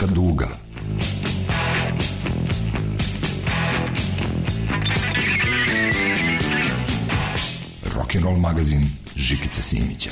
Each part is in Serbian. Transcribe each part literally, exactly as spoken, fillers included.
Srpska duga. Rock'n'roll magazin Žikice Simića.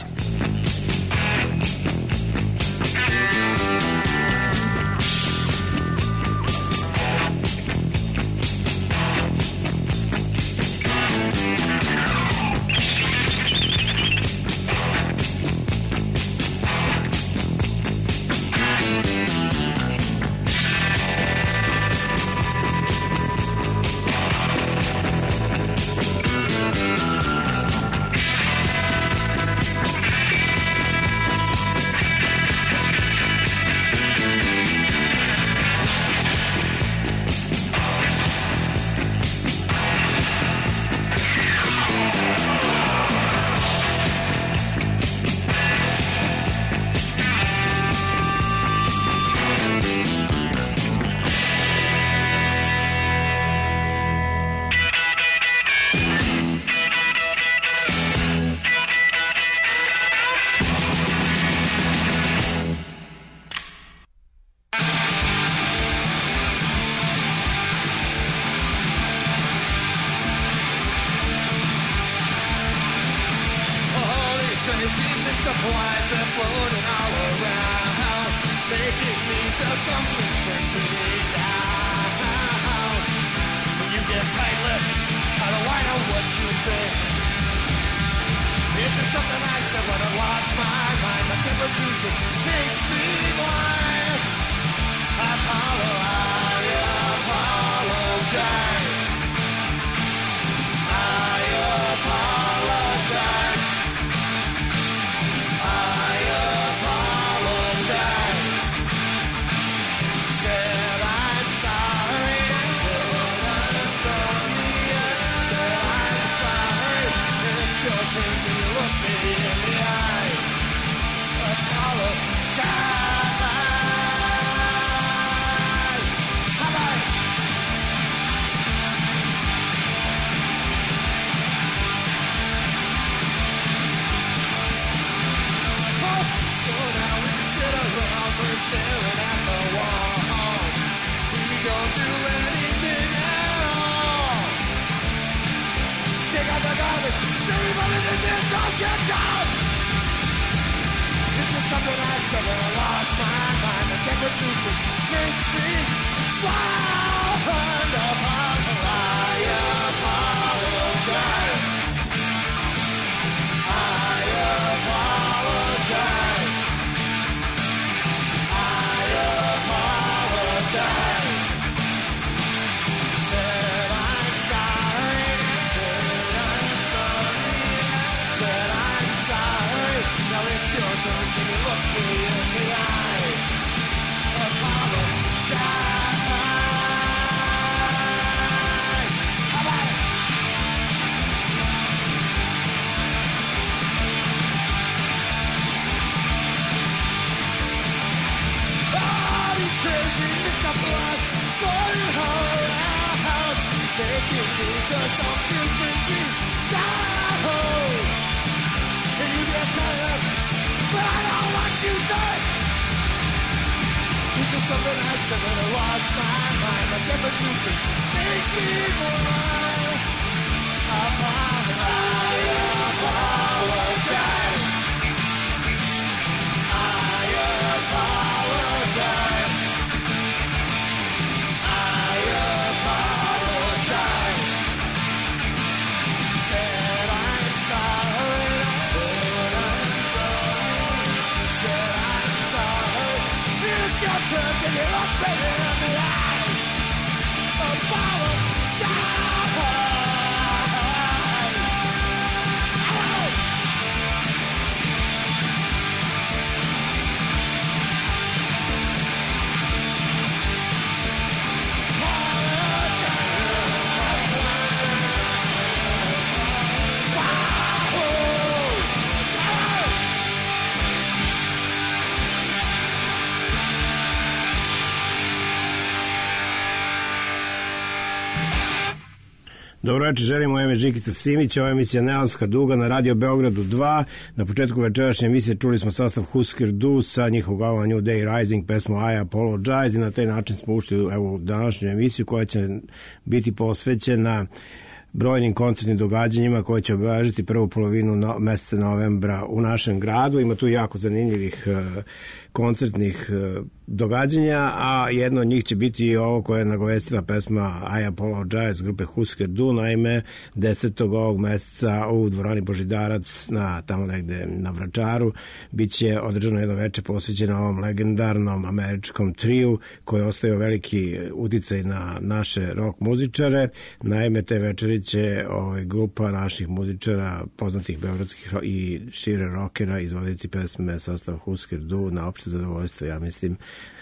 Dobro večer, želim, moje ime Žikica Simić, ova emisija Neonska duga na Radio Beogradu dva. Na početku večerašnje emisije čuli smo sastav Husker Du sa njihovog albuma New Day Rising, pesmu I Apologize, i na taj način smo ušli evo, u današnju emisiju koja će biti posvećena brojnim koncertnim događanjima koje će obeležiti prvu polovinu no, meseca novembra u našem gradu. Ima tu jako zanimljivih uh, koncertnih uh, događanja, a jedno od njih će biti i ovo koje je nagovestila pesma I Apologize grupe Husker Du. Naime, desetog ovog meseca u dvorani Božidarac na, tamo negde na Vračaru bit će održano jedno veče posvećeno ovom legendarnom američkom triju koji ostavio veliki uticaj na naše rock muzičare. Naime, te večeri će ovaj, grupa naših muzičara, poznatih beogradskih i šire rockera, izvoditi pesme sastav Husker Du na opšte zadovoljstvo, ja mislim,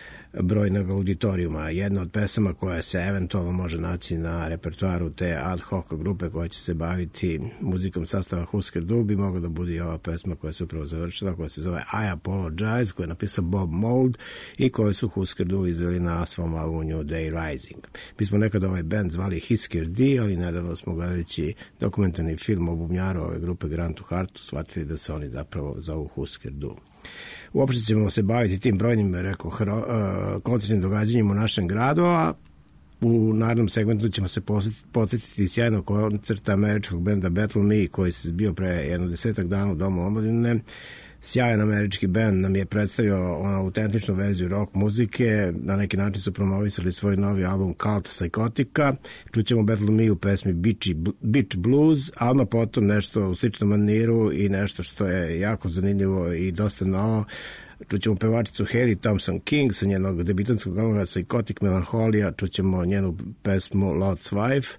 brojnog auditorijuma. Jedna od pesama koja se eventualno može naći na repertoaru te ad hoc grupe koja će se baviti muzikom sastava Husker Du bi mogla da bude i ova pesma koja se upravo završila, koja se zove I Apologize, koju je napisao Bob Mould i koju su Husker Du izveli na svom albumu New Day Rising. Mi smo nekada ovaj band zvali Hisker D, ali nedavno smo gledajući dokumentarni film o bubnjaru ove grupe Grantu Hartu shvatili da se oni zapravo zovu Husker Du. Uopšte ćemo se baviti tim brojnim, rekao, uh, koncertnim događanjima u našem gradu, a u narednom segmentu ćemo se podsjetiti sjajnog koncerta američkog benda Battle Me, koji se zbio pre jedno desetak dana u Domu omladine. Sjajan američki band nam je predstavio ono autentičnu verziju rock muzike, na neki način su promovisali svoj novi album Cult Psychotica. Čućemo Battle Me u pesmi Beach Blues, a odmah potom nešto u sličnom maniru i nešto što je jako zanimljivo i dosta novo. Čućemo pevačicu Hayley Thompson King sa njenog debitanskog albuma Psychotic Melancholia, čućemo njenu pesmu Lot's Wife.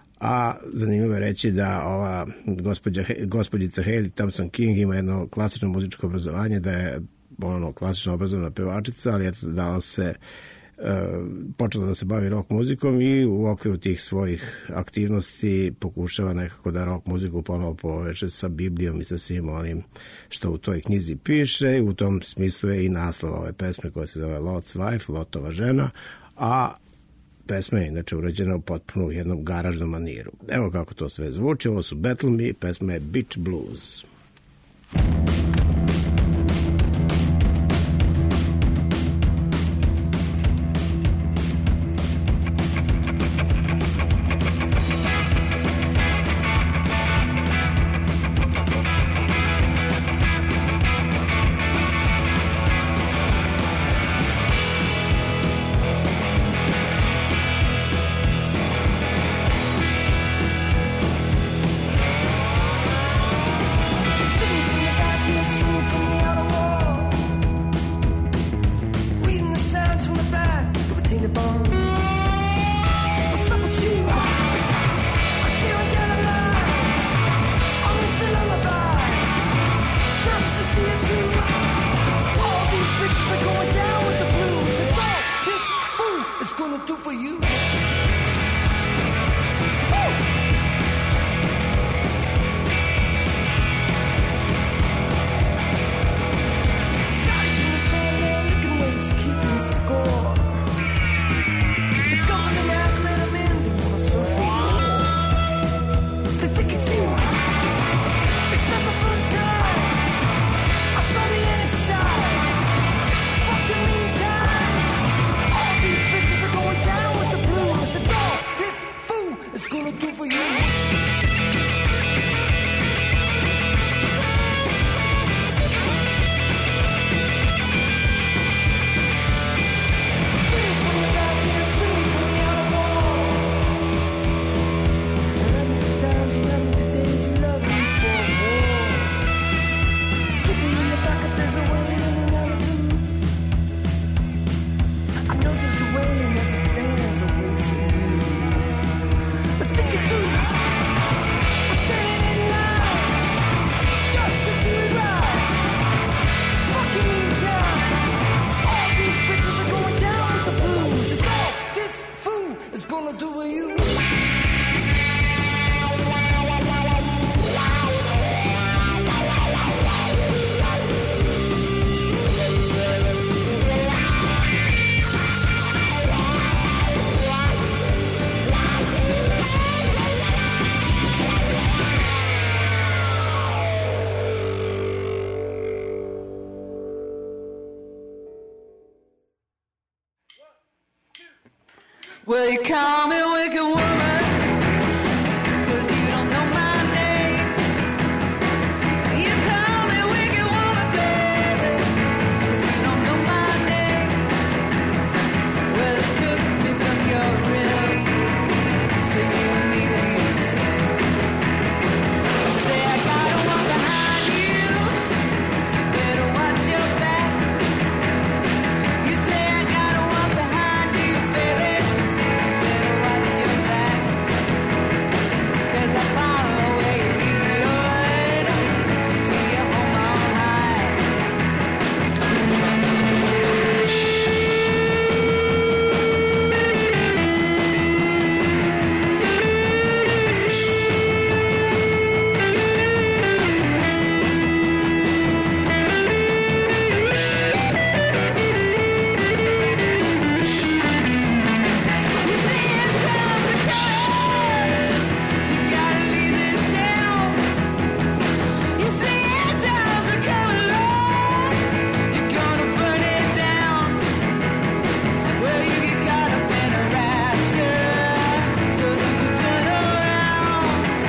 A zanimljivo je reći da ova gospođa, gospođica Hayley Thompson King ima jedno klasično muzičko obrazovanje, da je ono klasično obrazovana pevačica, ali eto dala se uh, počela da se bavi rock muzikom i u okviru tih svojih aktivnosti pokušava nekako da rock muziku ponovo poveže sa Biblijom i sa svim onim što u toj knjizi piše, i u tom smislu je i naslov ove pesme koja se zove Lot's Wife, Lotova žena, a pesma je inače urađena u potpuno jednom garažnom maniru. Evo kako to sve zvuči, ovo su Battle Me, pesma je Beach Blues. Thank Well, you call me wicked woman, 'cause you don't know my name. You call me wicked woman, baby, 'cause you don't know my name. Well, it took me from your rib, so you and me we used to say. You say I gotta walk behind you, you better watch your back. You say I gotta walk behind you, baby, you better watch your back. 'Cause I follow where you lead me, Lord, till you're home all high. You say it's time to go, you gotta leave this town. You say it's time to come along, you're gonna burn it down. Well, you get caught up in a rapture, so don't you turn around.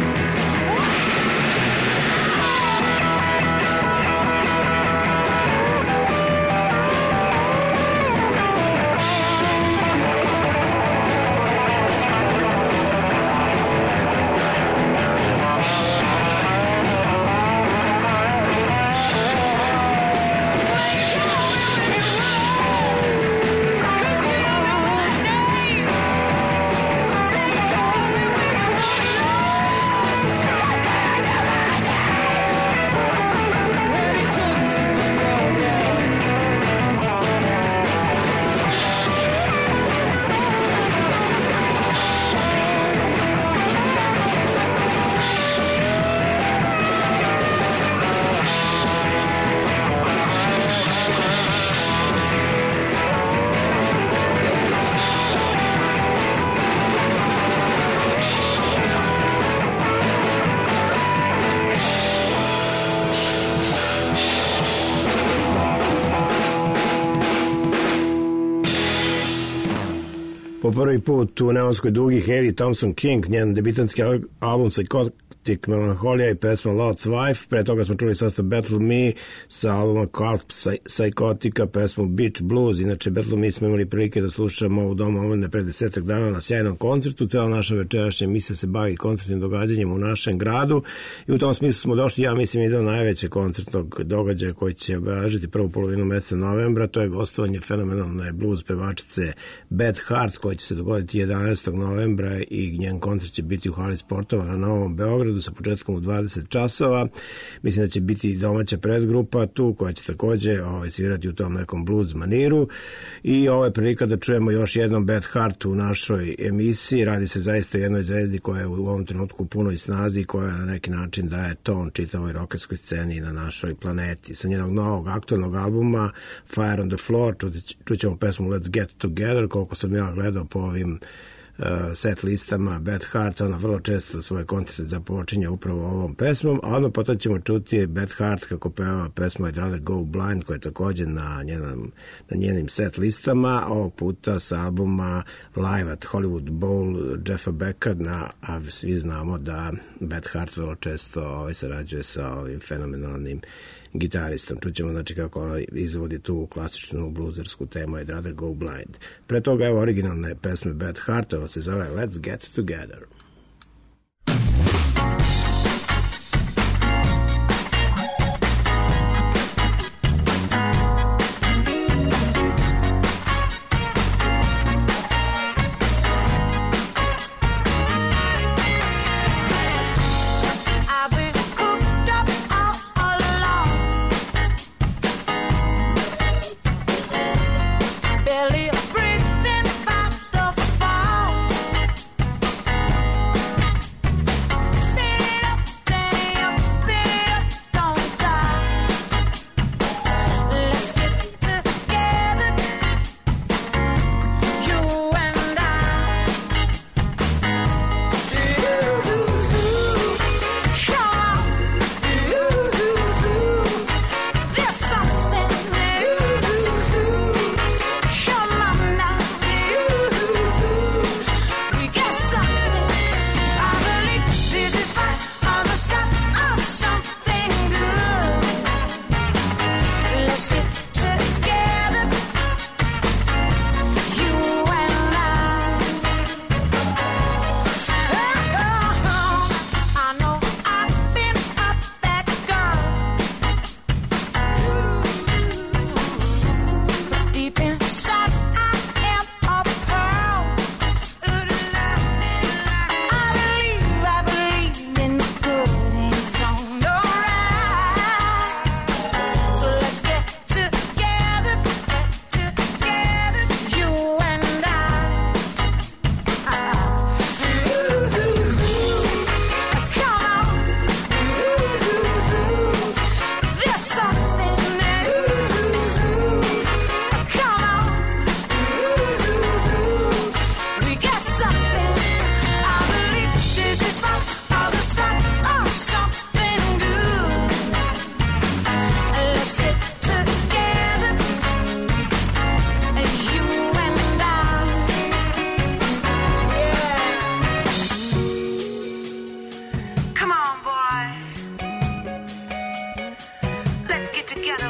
Po prvi put u neonskoj dugi Haley Thompson King, njen debitanski al- album Psychotic Melancholia i pesma Lot's Wife. Pre toga smo čuli sastav Battle Me sa albuma Cult Psy- Psychotica, pesmu Beach Blues. Inače, Battle Me smo imali prilike da slušamo u Domu omladine pre desetak dana na sjajnom koncertu. Cela naša večerašnja emisija se bavi koncertnim događanjem u našem gradu i u tom smislu smo došli, ja mislim, i do najveće koncertnog događaja koji će obeležiti prvu polovinu meseca novembra. To je gostovanje fenomenalne blues pevačice Beth Hart, koji će se dogoditi jedanaestog novembra i njen koncert će biti u hali sportova na Novom Beogradu sa početkom u dvadeset časova. Mislim da će biti domaća predgrupa tu koja će takođe ovaj, svirati u tom nekom blues maniru i ovo je prilika da čujemo još jednom Beth Hart u našoj emisiji. Radi se zaista o jednoj zvezdi koja je u ovom trenutku u punoj snazi i koja na neki način daje ton čitavoj rokerskoj sceni na našoj planeti. Sa njenog novog aktualnog albuma Fire on the Floor čućemo pesmu Let's Get Together. Koliko sam ja gledao po ovim uh, set listama Beth Hart, ona vrlo često za svoje koncerte započinje upravo ovom pesmom, a odmah potom ćemo čuti Beth Hart kako peva pesmu I'd Rather Go Blind, koja je također na, njenom, na njenim set listama, ovog puta sa albuma Live at Hollywood Bowl Jeffa Becka, na, a svi znamo da Beth Hart vrlo često ovaj, sarađuje sa ovim fenomenalnim gitaristom. Čućemo znači kako ona izvodi tu klasičnu bluzersku temu I'd Rather Go Blind. Pre toga evo originalne pesme Beth Hart, ona se zove Let's Get Together. Barely breathing about the fall.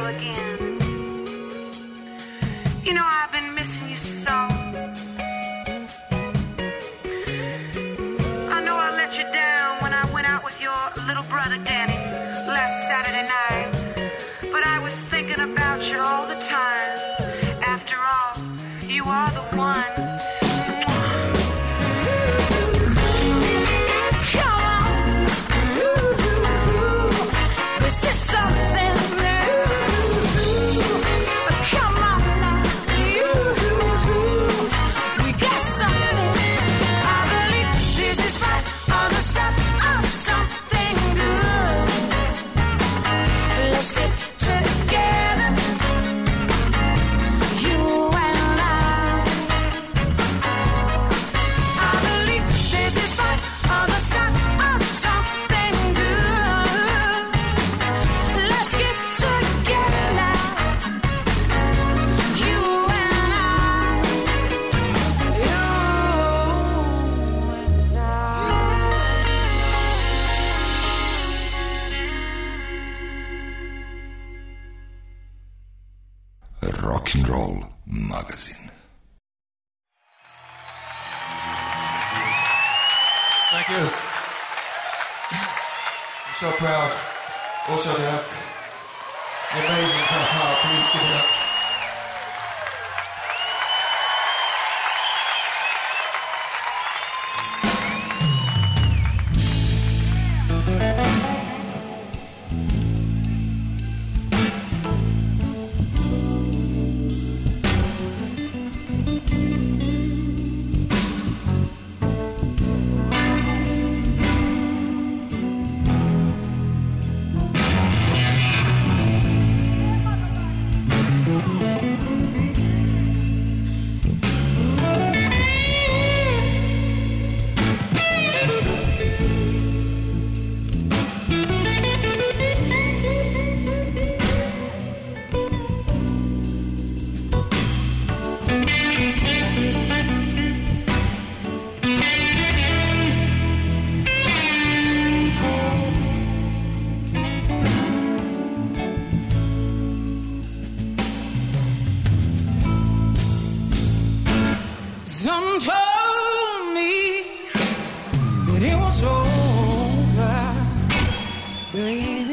again. You know, I've been missing you so. I know I let you down when I went out with your little brother Danny last Saturday night, but I was thinking about you all the time. After all, you are the one. Come on, this is something new. Come on now, we got something. I believe this is right on the start of something good. Let's get together, you and I. I believe this is right on the start of something good. Let's get together now, you and I. You and I. Rock and Roll Magazine. Thank you. I'm so proud also to have the amazing Kafar. Please give it up. Some told me that it was over, baby.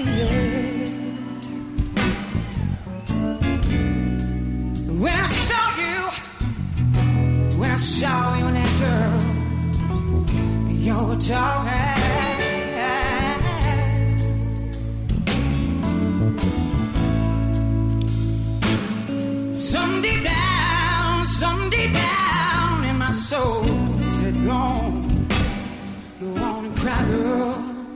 When I saw you, when I saw you and that girl, you were talking. Some deep down, some deep down in my soul said, go on, go on and cry, girl.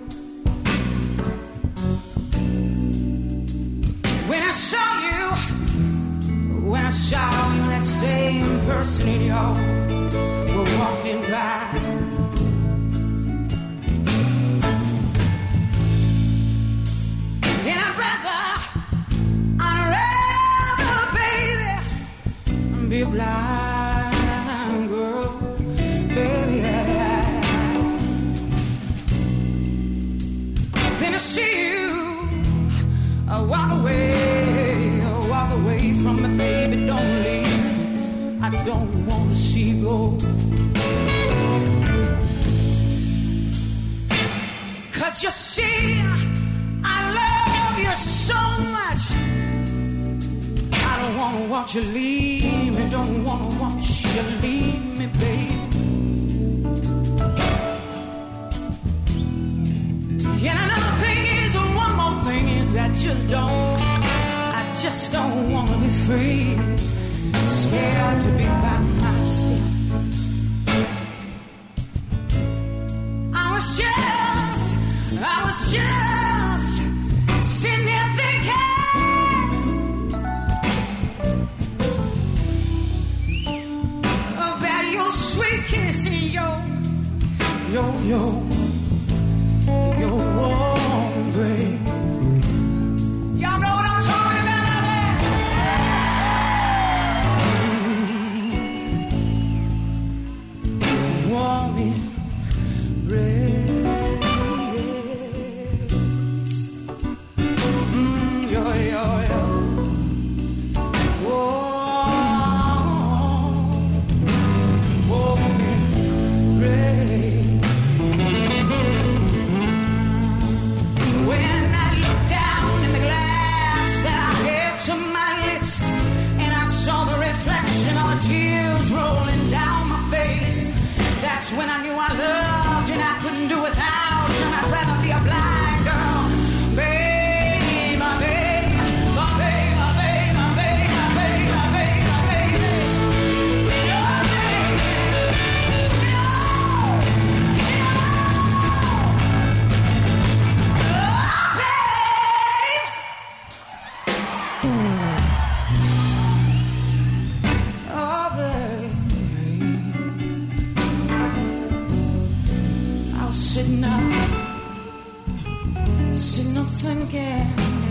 When I saw you, when I saw you, that same person in your were walking by. And I'd rather, I'd rather, baby, be a blind girl, baby, than to see you uh, walk away, uh, walk away from me, baby, don't leave. I don't want to see you go. Cause you see, I love you so much. I don't wanna watch you leave me, don't wanna watch you leave me, baby. And another thing is, one more thing is, I just don't, I just don't wanna be free, scared to be by myself. I was just, I was just sitting there thinking about your sweet kiss and your, your, your, your warm embrace. Y'all know what I'm talking about out there? Warm embrace. Mm, yo, yo, yo. when I knew I loved you and I couldn't do without you, and I'd rather be a blind girl, baby, baby, baby, baby, baby, baby, baby, baby. Oh, baby. Oh, oh, baby. I was sitting up, sitting up thinking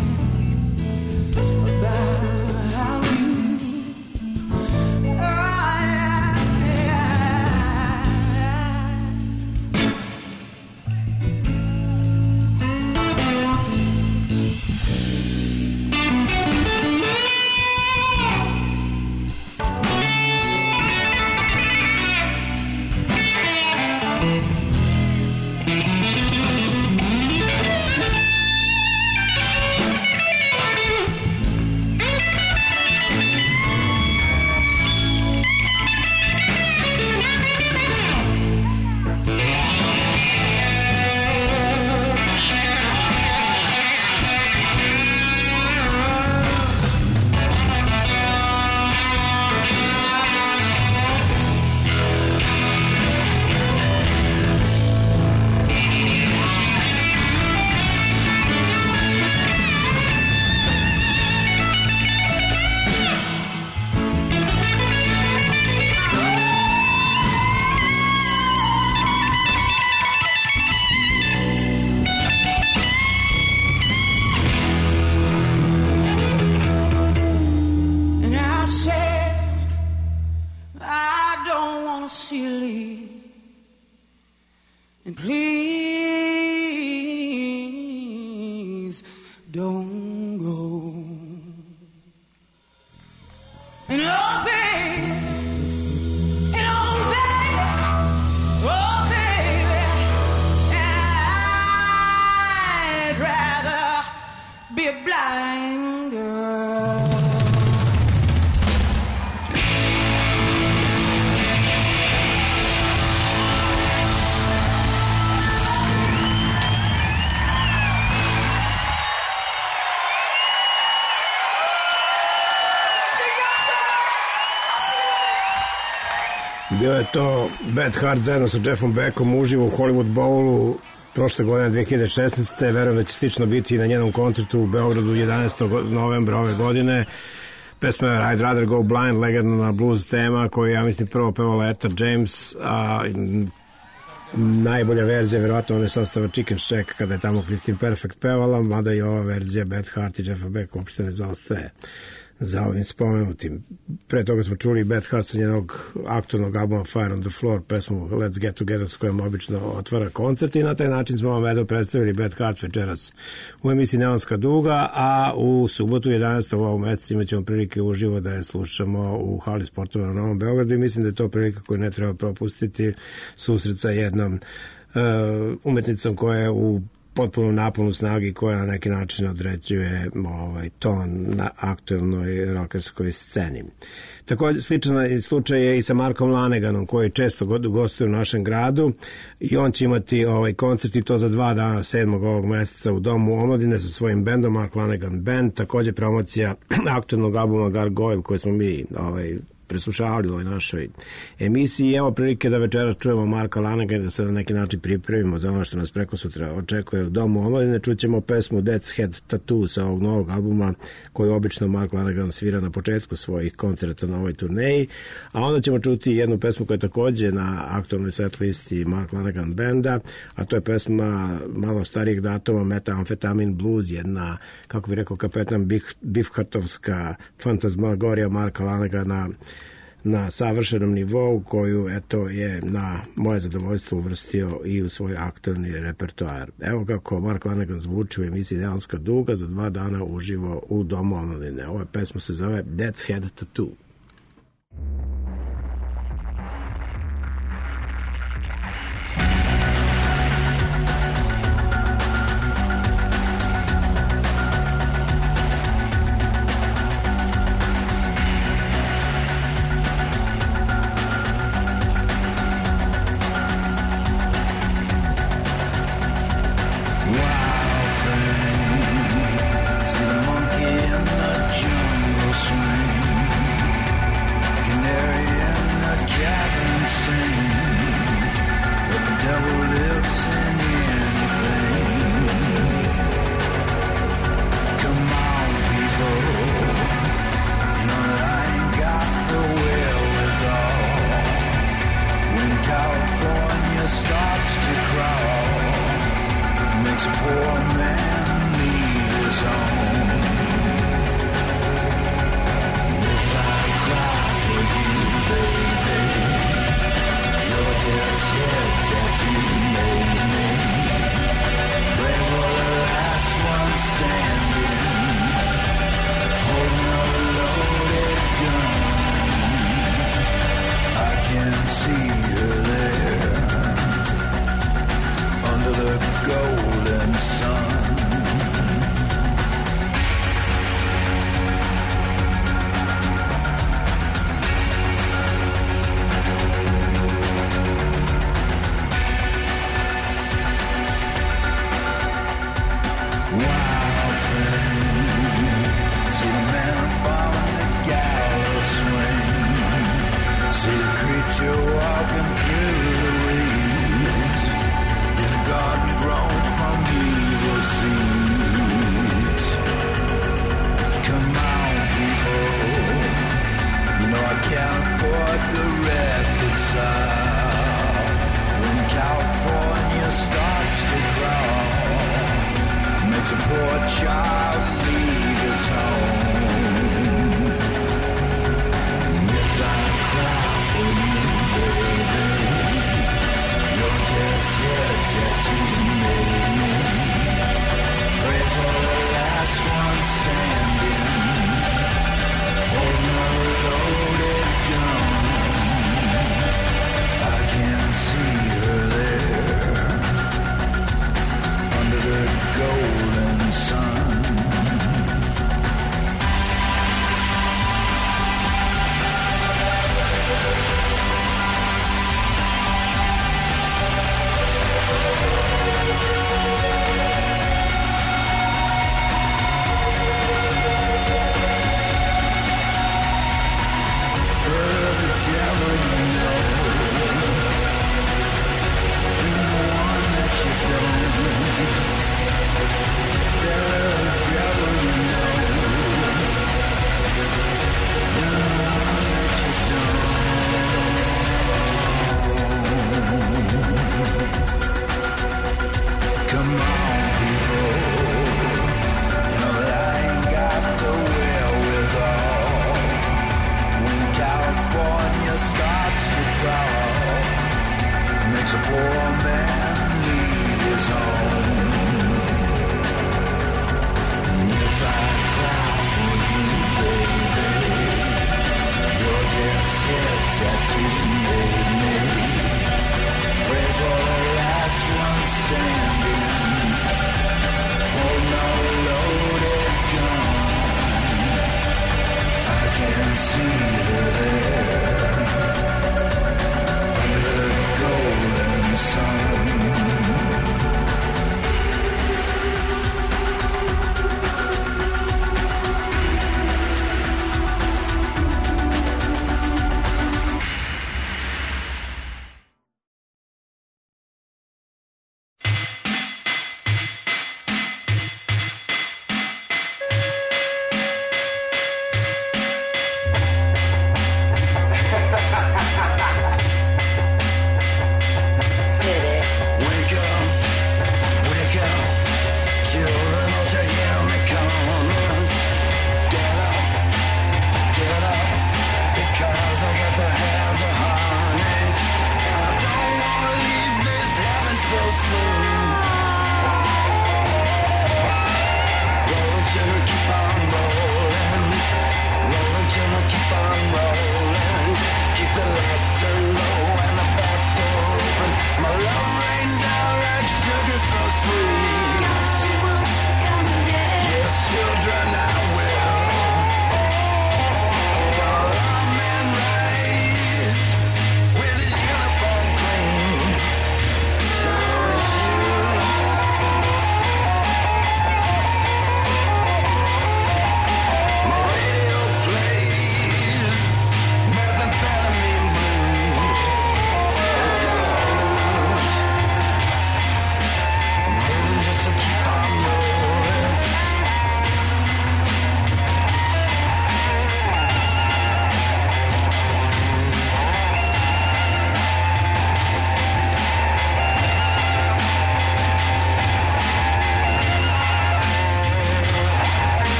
about how you, oh, yeah, yeah. And I said, I don't want to see you leave. And please don't go. And oh, baby, and oh, baby, oh, baby, I'd rather be a blind girl. Bio je to Bad Heart zajedno sa Jeffom Beckom uživo u Hollywood Bowlu prošle godine dve hiljade šesnaeste. Verujem da će slično biti i na njenom koncertu u Beogradu jedanaestog novembra ove godine. Pesma je I'd Rather Go Blind, legendarna blues tema koju ja mislim prvo pevala Etta James, a najbolja verzija verovatno one sastava Chicken Shack kada je tamo Christine Perfect pevala, mada i ova verzija Bad Heart i Jeffa Beck uopšte ne zaostaje za ovim spomenutim. Pre toga smo čuli Bad Heart sa njenog aktornog albuma Fire on the Floor, pesmu Let's Get Together s kojom obično otvara koncert, i na taj način smo vam edo predstavili Bad Heart večeras u emisiji Neonska duga, a u subotu jedanaestog ovog meseca imat ćemo prilike uživo da je slušamo u hali sportova na Novom Beogradu i mislim da je to prilika koju ne treba propustiti, susret sa jednom uh, umetnicom koja je u potpuno naponu snagi, koja na neki način određuje ovaj, ton na aktualnoj rokerskoj sceni. Također sličan slučaj je i sa Markom Laneganom, koji često gostuje u našem gradu, i on će imati ovaj koncert, i to za dva dana sedmog ovog meseca u Domu omladine sa svojim bendom Mark Lanegan Band. Također promocija aktualnog albuma Gargoyle koji smo mi ovaj, preslušavali u ovoj našoj emisiji. Evo prilike da večeras čujemo Marka Lanegana, da se na neki način pripremimo za ono što nas preko sutra očekuje u Domu omladine. Čućemo pesmu Death's Head Tattoo sa ovog novog albuma koju obično Mark Lanegan svira na početku svojih koncerta na ovoj turneji, a onda ćemo čuti jednu pesmu koja je također na aktualnoj set listi Mark Lanegan Benda, a to je pesma malo starijeg datuma Methamphetamine Blues, jedna, kako bi rekao kapetan Beefheartovska fantazmagorija Marka Lanegana na savršenom nivou, koju eto je na moje zadovoljstvo uvrstio i u svoj aktualni repertoar. Evo kako Mark Lanegan zvuči u emisiji Neonska duga za dva dana uživo u Domu omladine. Ova pesma se zove Death's Head Tattoo.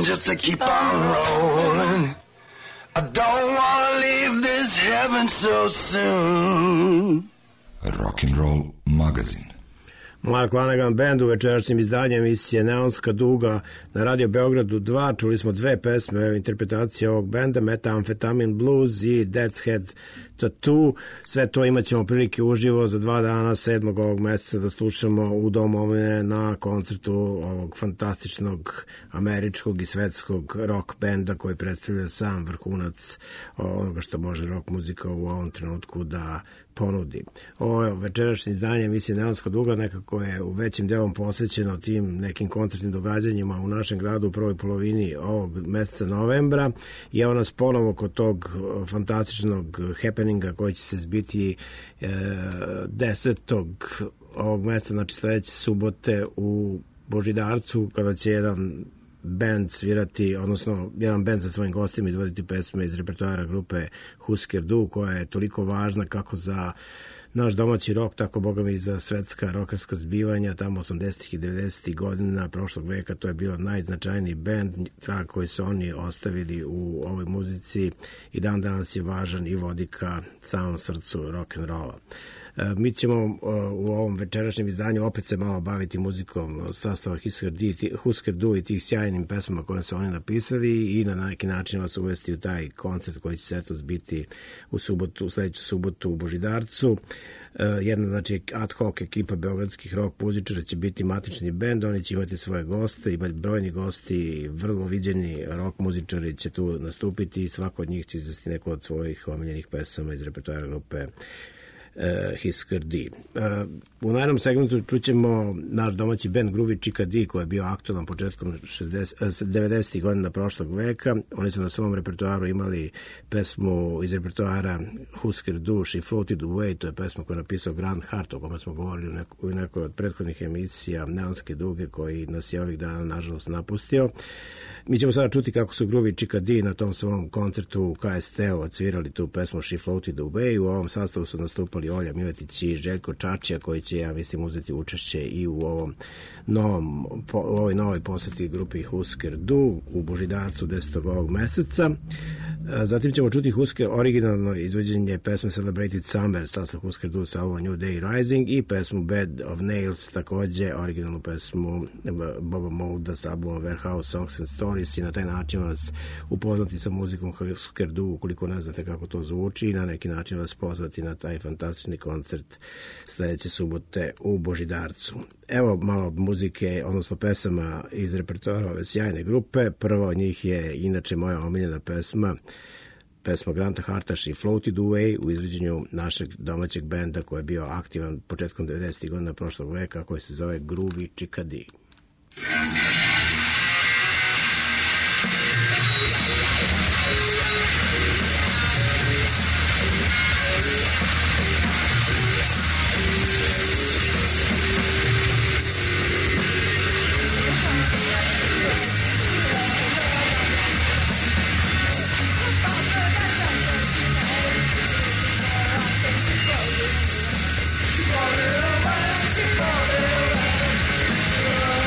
just to keep on rolling. I don't wanna leave this heaven so soon. Rock'n'Roll magazin. Mark Lanegan Band u večerašnjem izdanju emisije Neonska duga na Radio Beogradu dva. Čuli smo dve pesme interpretacije ovog benda, Methamphetamine Blues i Death's Head Tattoo. Sve to imat ćemo prilike uživo za dva dana sedmog ovog meseca da slušamo u Domu omladine na koncertu ovog fantastičnog američkog i svetskog rock benda koji predstavlja sam vrhunac onoga što može rock muzika u ovom trenutku da ponudi. Ovo večerašnje izdanje emisije Neonska duga nekako je u većim delom posvećeno tim nekim koncertnim događanjima u našem gradu u prvoj polovini ovog meseca novembra i evo nas ponovo kod tog fantastičnog happeninga koji će se zbiti e, desetog ovog meseca, znači sledeće subote u Božidarcu, kada će jedan band svirati, odnosno jedan band sa svojim gostima izvoditi pesme iz repertoara grupe Husker Du, koja je toliko važna kako za naš domaći rok, tako boga mi i za svetska rokerska zbivanja tamo osamdesetih i devedesetih godina prošlog veka. To je bio najznačajniji band, trag koji su oni ostavili u ovoj muzici i dan danas je važan i vodi ka samom srcu rock'n'rolla. Mi ćemo u ovom večerašnjem izdanju opet se malo baviti muzikom sastava Husker Du i tih sjajnim pesmama koje su oni napisali i na neki način vas uvesti u taj koncert koji će se eto zbiti u subotu, u sledeću subotu u Božidarcu. Jedna, znači, ad hoc ekipa beogradskih rock muzičara će biti matični bend, oni će imati svoje goste, imati brojni gosti, vrlo viđeni rock muzičari će tu nastupiti i svako od njih će izvesti neko od svojih omiljenih pesama iz repertoara grupe Husker Du. U narednom segmentu čućemo naš domaći band Groovy Chicka D koji je bio aktualan početkom devedesetih godina prošlog veka. Oni su na svom repertoaru imali pesmu iz repertoara Husker Du, She Floated Away, to je pesma koju je napisao Grant Hart, o kome smo govorili u, neko, u nekoj od prethodnih emisija Neonske duge, koji nas je ovih dana nažalost napustio. Mi ćemo sada čuti kako su Groovy Chicka D na tom svom koncertu u K S T-u odsvirali tu pesmu She Floated Away. U ovom sastavu su nastupali Olja Miletić i Željko Čačija, koji će, ja mislim, uzeti učešće i u ovom novom, po, u ovoj novoj poseti grupi Husker Du u Božidarcu desetog ovog meseca. Zatim ćemo čuti Husker originalno izvođenje pesme Celebrated Summer, sastav Husker Du sa albuma New Day Rising, i pesmu Bed of Nails, takođe originalnu pesmu Boba Molda sa albuma Warehouse Songs and Stories, i na taj način vas upoznati sa muzikom Husker Du ukoliko ne znate kako to zvuči i na neki način vas pozvati na taj fantastični koncert sledeće subote u Božidarcu. Evo malo muzike, odnosno pesama iz repertoara ove sjajne grupe. Prva od njih je inače moja omiljena pesma, pesma Granta Harta She Floated Away u izvođenju našeg domaćeg benda koji je bio aktivan početkom devedesetih godina prošlog veka, koji se zove Groovy Chicka D. She floated away, she floated away.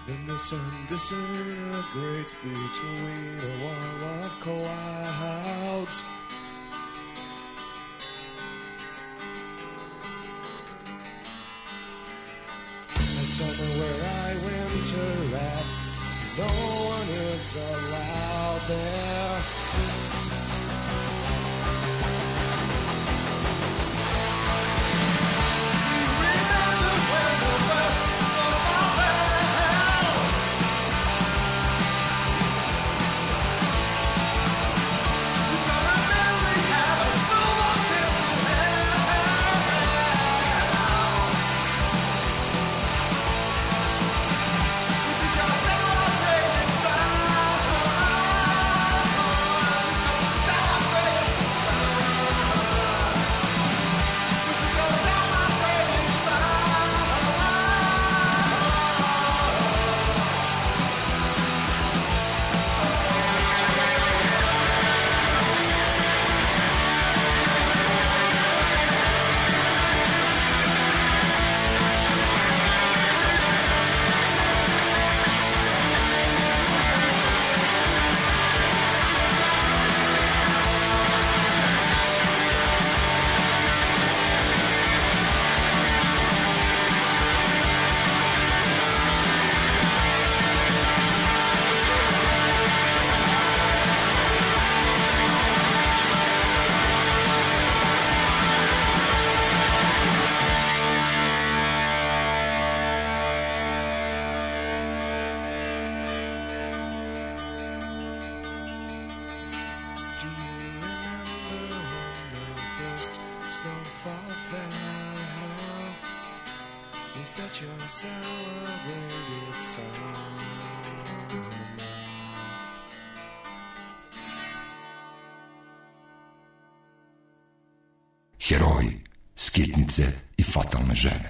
Then the sun disintegrates between a wall of clouds. A summer where I winter at, no one is allowed there. Your celebrated summer. Heroji, skitnice i fatalne žene.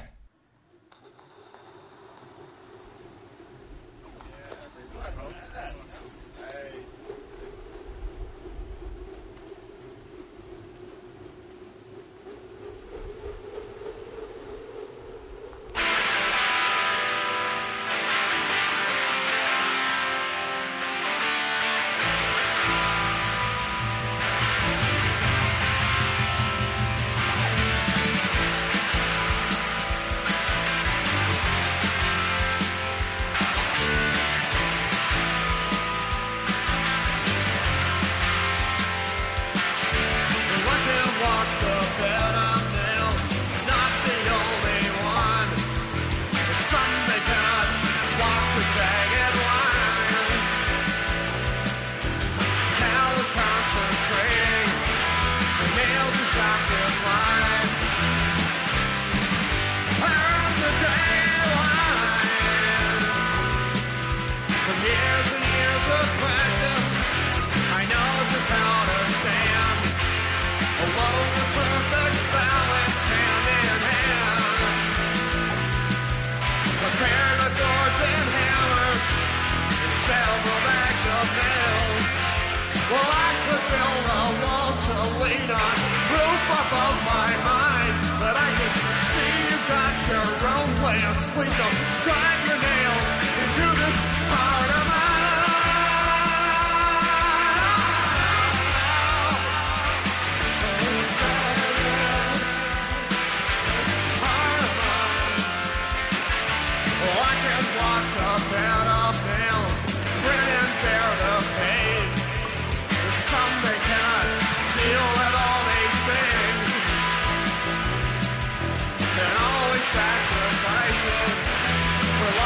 Sacrificing for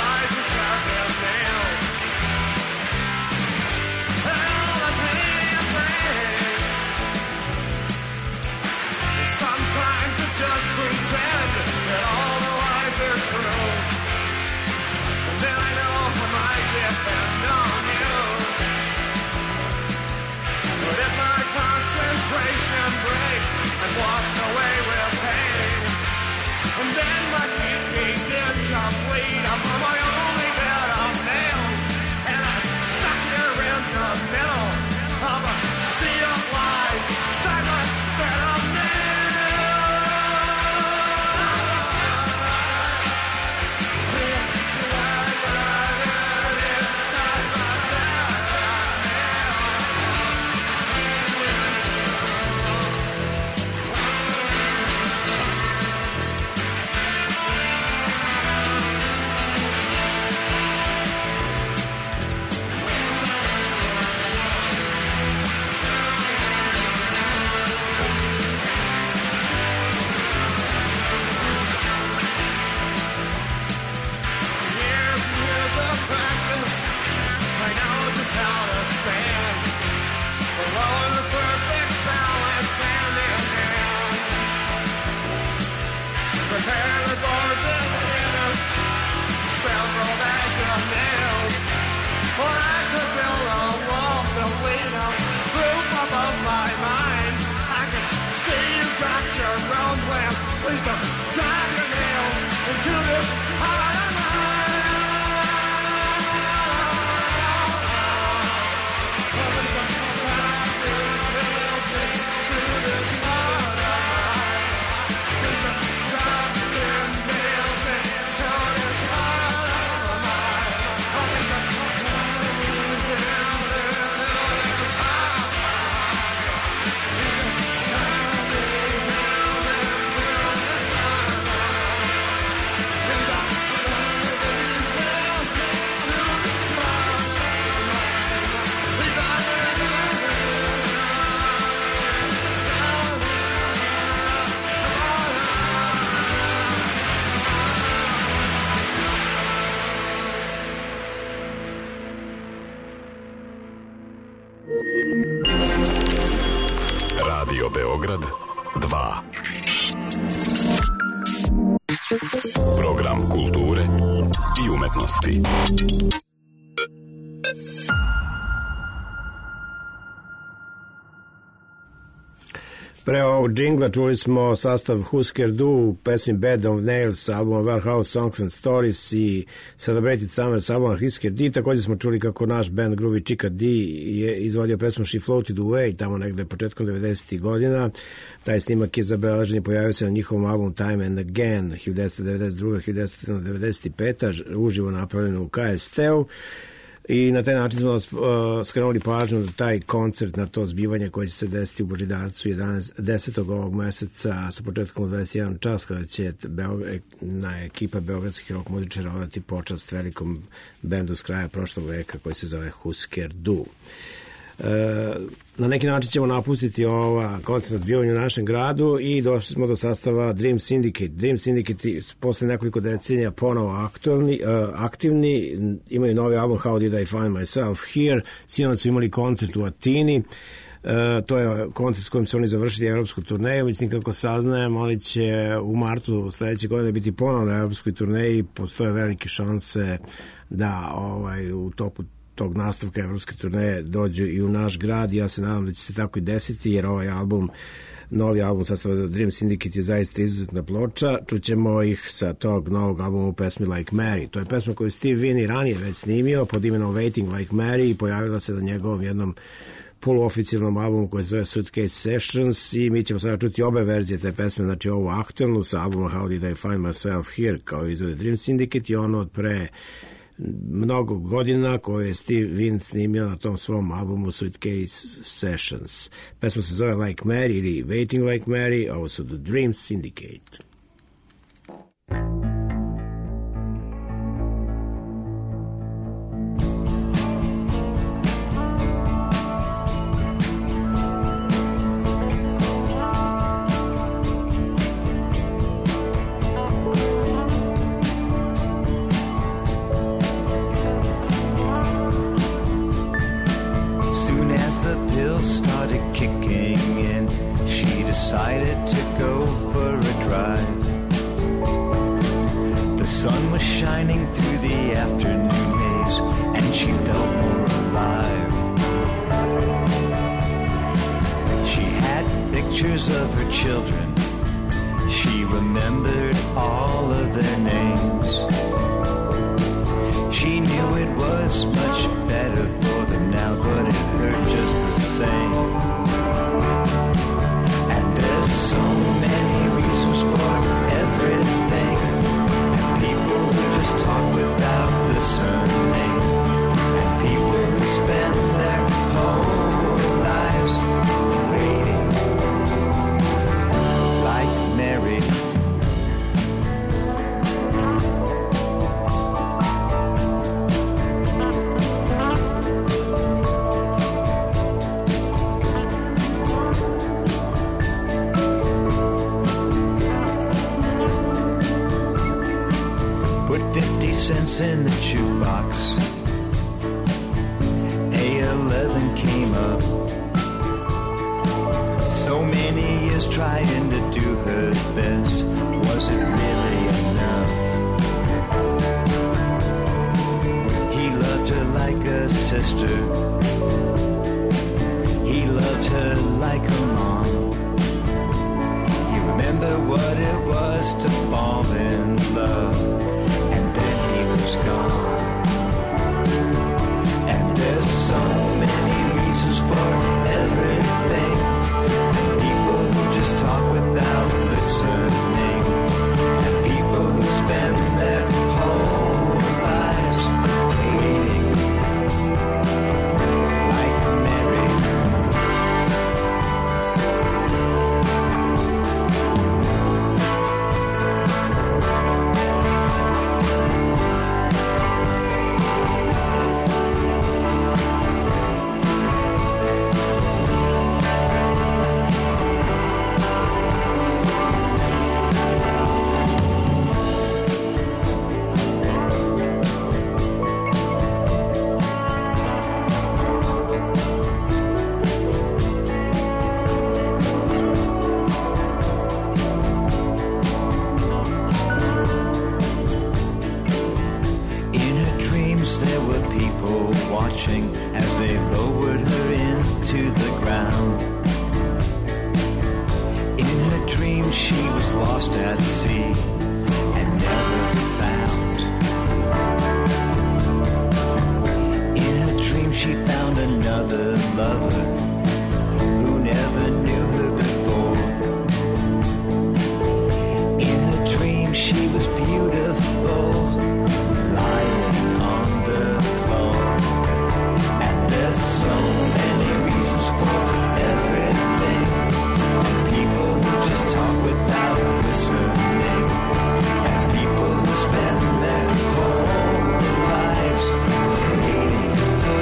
Beograd dva. Program kulture i umetnosti. Pre ovog džingla čuli smo sastav Husker Du u pesmi Bed of Nails sa albuma Warehouse Songs and Stories i Celebrated Summer sa albuma Husker D. Također smo čuli kako naš band Groovy Chica D je izvodio pesmu She Floated Away tamo negde početkom devedesetih godina. Taj snimak je zabeležen i pojavio se na njihovom albumu Time and Again hiljadu devetsto devedeset druga do hiljadu devetsto devedeset peta uživo napravljeno u K S T-u. I na taj način smo uh, skrenuli pažnju na taj koncert, na to zbivanje koje će se desiti u Božidarcu desetog ovog meseca sa početkom u dvadeset jedan čas, kada će na ekipa beogradskih rock muzičara odati počast velikom bendu s kraja prošlog veka koji se zove Husker Du. E, na neki način ćemo napustiti ova koncertna zbivanja u našem gradu i došli smo do sastava Dream Syndicate. Dream Syndicate posle nekoliko decenija ponovo aktualni, uh, aktivni, imaju novi album How Did I Find Myself Here. Sinoć su imali koncert u Atini. Uh, to je koncert s kojim su oni završili evropsku turneju. Mislim, kako saznajem, oni će u martu sledeće godine biti ponovo na evropskoj turneji. Postoje velike šanse da ovaj, u toku tog nastavka evropske turneje dođu i u naš grad. Ja se nadam da će se tako i desiti, jer ovaj album, novi album sastava za Dream Syndicate je zaista izuzetna ploča. Čućemo ih sa tog novog albuma u pesmi Like Mary. To je pesma koju Steve Winnie ranije već snimio pod imenom Waiting Like Mary i pojavila se na njegovom jednom poluoficijalnom albumu koji se zove Suitcase Sessions i mi ćemo sada čuti obe verzije te pesme, znači ovu aktualnu sa albuma How Did I Find Myself Here kao izvode Dream Syndicate i ono od pre mnogo godina koje je Steve Wynn snimio na tom svom albumu Suitcase Sessions. Pesma se zove Like Mary ili Waiting Like Mary, a ovo su The Dream Syndicate. In the jukebox, A eleven came up. So many years trying to do her best, was it really enough? He loved her like a sister, he loved her like a mom. You remember what it was to fall in love, gone. And there's so many reasons for everything, and people who just talk without listening, and people who spend their whole lives waiting. lover who never knew her before. In her dream she was beautiful, lying on the floor. And there's so many reasons for everything, and people who just talk without listening, and people who spend their whole lives waiting.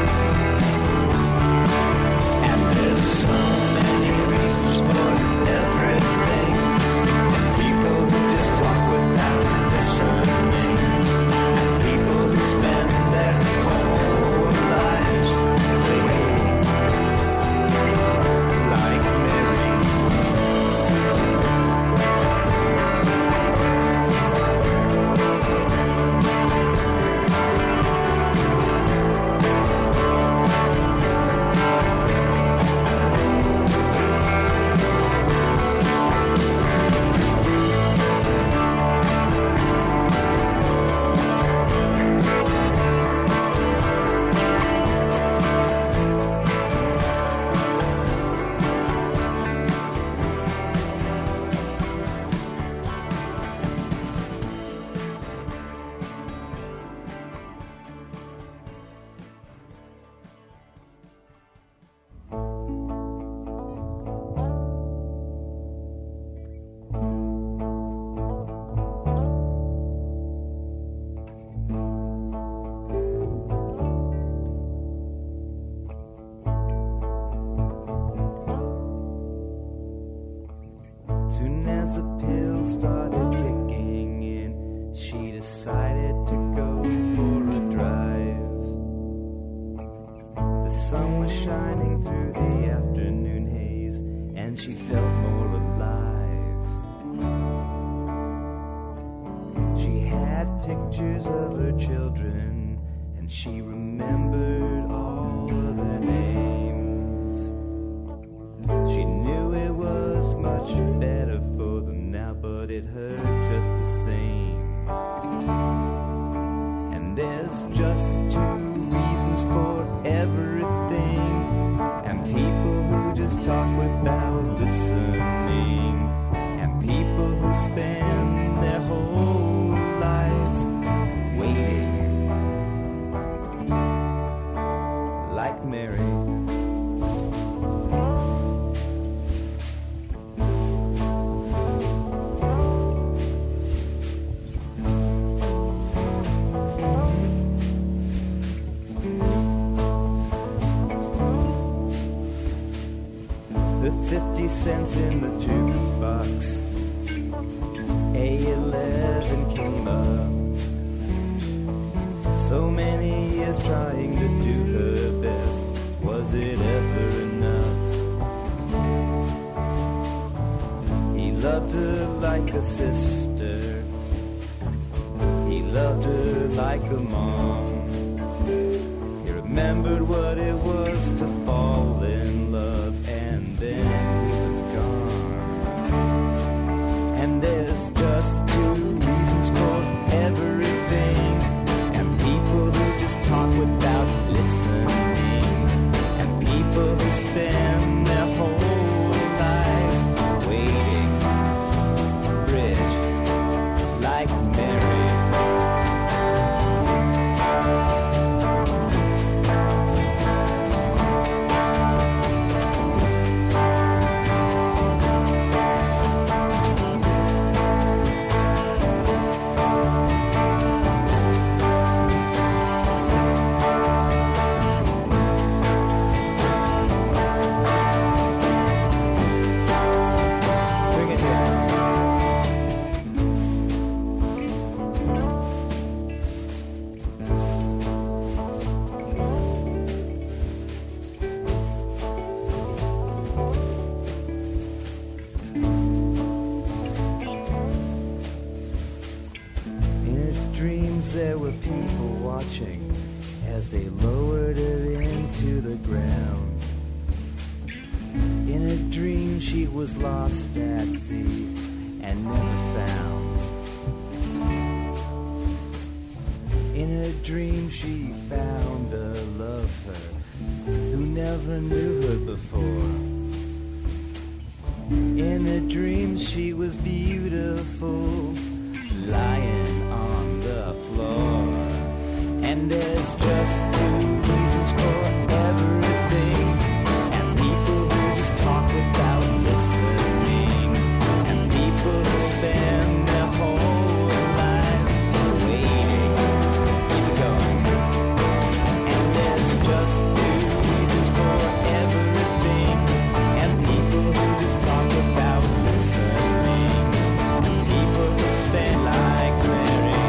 And there's so many reasons for everything, and people who just talk without listening, and people who spend their whole lives waiting, like Mary. Soon as the pill started kicking in, she decided to go for a drive. The sun was shining through the afternoon haze, and she felt more alive. She had pictures of her children, and she remembered all of their names. She knew it was much better for them now, but it hurt just the same. And there's just two reasons for everything, and people who just talk without listening, and people who spend their whole lives waiting, like Mary. The fifty cents in the jukebox, A eleven came up. So many years trying to do her best, was it ever enough? He loved her like a sister, he loved her like a mom. He remembered what it was to fall in love, and then he was gone. And there's just two reasons for everything, and people who just talk without listening, and people who spend their whole lives waiting, rich like Mary. Bring it down. In her dreams there were people watching as they lowered her into the ground. In a dream she was lost at sea and never found. In a dream she found a lover who never knew her before. In a dream she was beautiful, lying on the floor. And there's just two reasons for everything, and people who just talk without listening, and people who spend their whole lives waiting. Keep it going. And there's just two reasons for everything, and people who just talk without listening, and people who spend like Mary.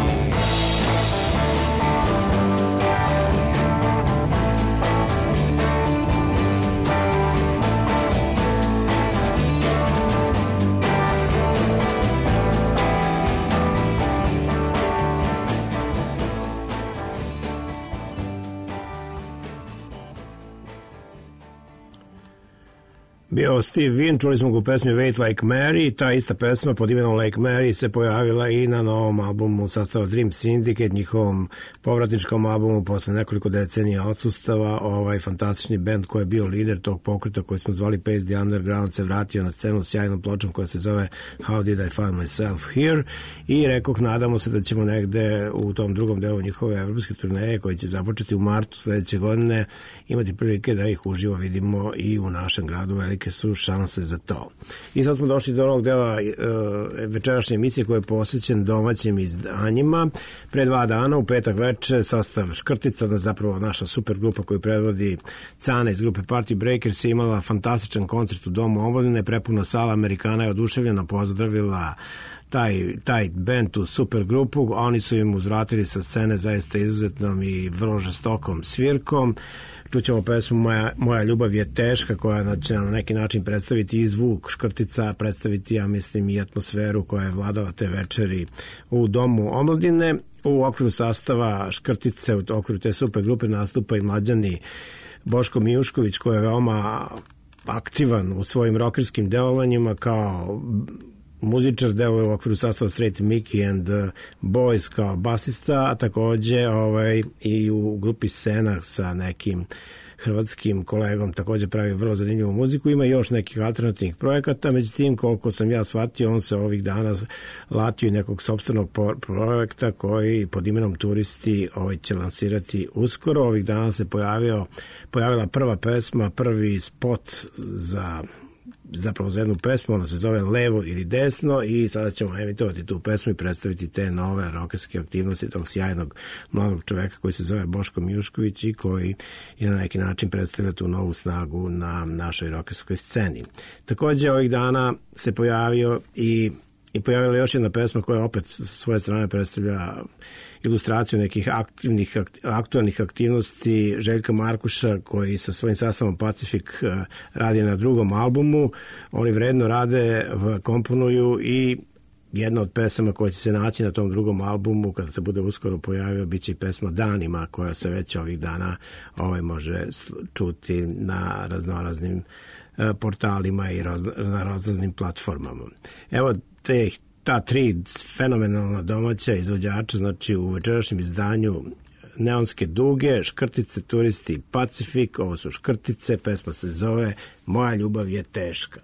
Bio Steve Wynn, čuli smo ga u pesmi Wait Like Mary. Ta ista pesma pod imenom Like Mary se pojavila i na novom albumu sastava Dream Syndicate, njihovom povratničkom albumu posle nekoliko decenija odsustava. Ovaj fantastični bend koji je bio lider tog pokreta koji smo zvali Pace the Underground se vratio na scenu s sjajnom pločom koja se zove How Did I Find Myself Here, i rekoh, nadamo se da ćemo negde u tom drugom delu njihove evropske turneje koji će započeti u martu sledeće godine imati prilike da ih uživo vidimo i u našem gradu. Velike su šanse za to. I sad smo došli do onog dela e, večerašnje emisije koja je posvećen domaćim izdanjima. Pre dva dana, u petak veče, sastav Škrtica, zapravo naša super grupa koju predvodi Cane iz grupe Party Breakers, je imala fantastičan koncert u Domu omladine. Prepuna sala Amerikana je oduševljeno pozdravila taj, taj band, tu super grupu. Oni su im uzvratili sa scene zaista izuzetnom i vrlo žestokom svirkom. Čućemo pesmu Moja, Moja ljubav je teška, koja će na neki način predstaviti i zvuk Škrtica, predstaviti, ja mislim, i atmosferu koja je vladala te večeri u Domu omladine. U okviru sastava Škrtice, u okviru te super grupe nastupa i mlađani Boško Mijušković, koji je veoma aktivan u svojim rokerskim delovanjima kao muzičar, deluje u okviru sastava Straight Mickey and Boys kao basista, a takođe ovaj, i u grupi Sena sa nekim hrvatskim kolegom takođe pravi vrlo zanimljivu muziku. Ima još nekih alternativnih projekata, međutim, koliko sam ja shvatio, on se ovih dana latio i nekog sopstvenog projekta koji pod imenom Turisti ovaj, će lansirati uskoro. Ovih dana se pojavio, pojavila prva pesma, prvi spot za zapravo za jednu pesmu, ona se zove Levo ili desno, i sada ćemo emitovati tu pesmu i predstaviti te nove rokerske aktivnosti tog sjajnog mladog čoveka koji se zove Boško Mijušković i koji je na neki način predstavlja tu novu snagu na našoj rokerskoj sceni. Takođe ovih dana se pojavio i i pojavila još jedna pesma koja opet sa svoje strane predstavlja ilustraciju nekih aktivnih, aktualnih aktivnosti Željka Markuša, koji sa svojim sastavom Pacific radi na drugom albumu. Oni vredno rade, komponuju, i jedna od pesama koja će se naći na tom drugom albumu kada se bude uskoro pojavio bit će i pesma Danima, koja se već ovih dana ovaj, može čuti na raznoraznim portalima i na raznoraznim platformama. Evo te ta tri fenomenalna domaća izvođača, znači u večerašnjem izdanju Neonske duge, Škrtice, Turisti i Pacific. Ovo su Škrtice, pesma se zove Moja ljubav je teška.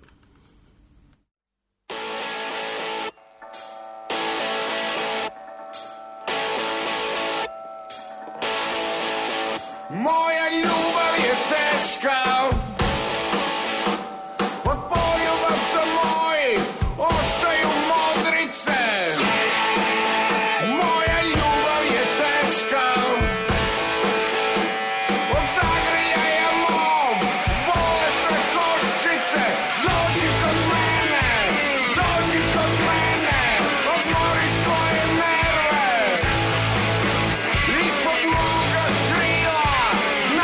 Moja ljubav je teška, od poljubaca mojih ostaju modrice. Moja ljubav je teška, od zagrljaja mog bole sve koščice. Dođi kod mene, dođi kod mene, odmori svoje nerve. Ispod moga krila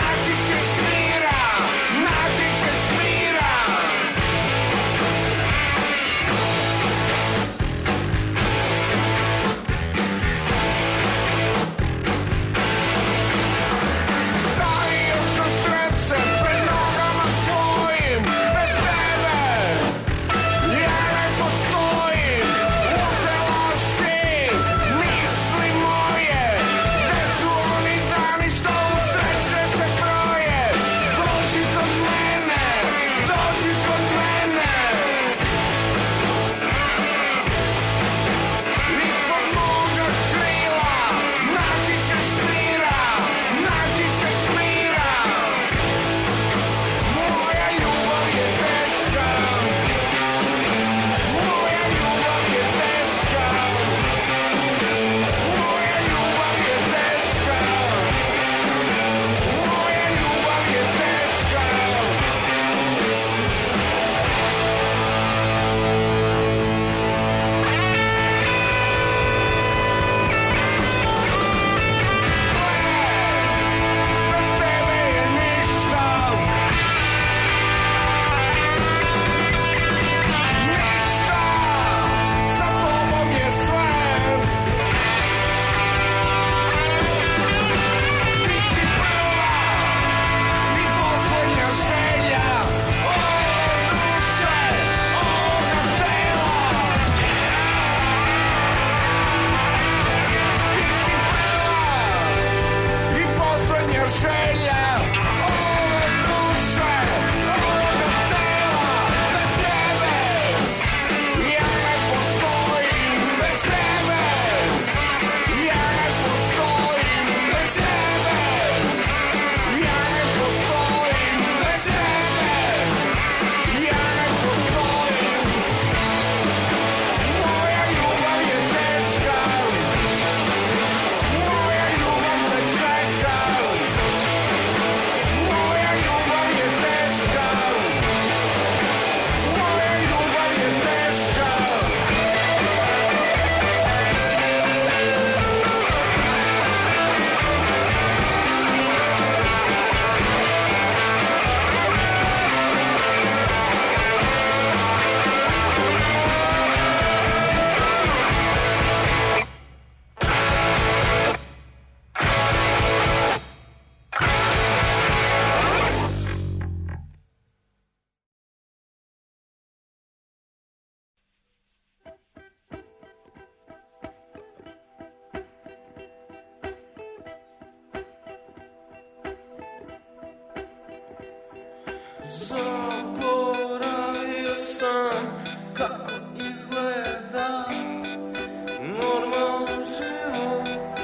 Zaboravio sam kako izgleda normalan život.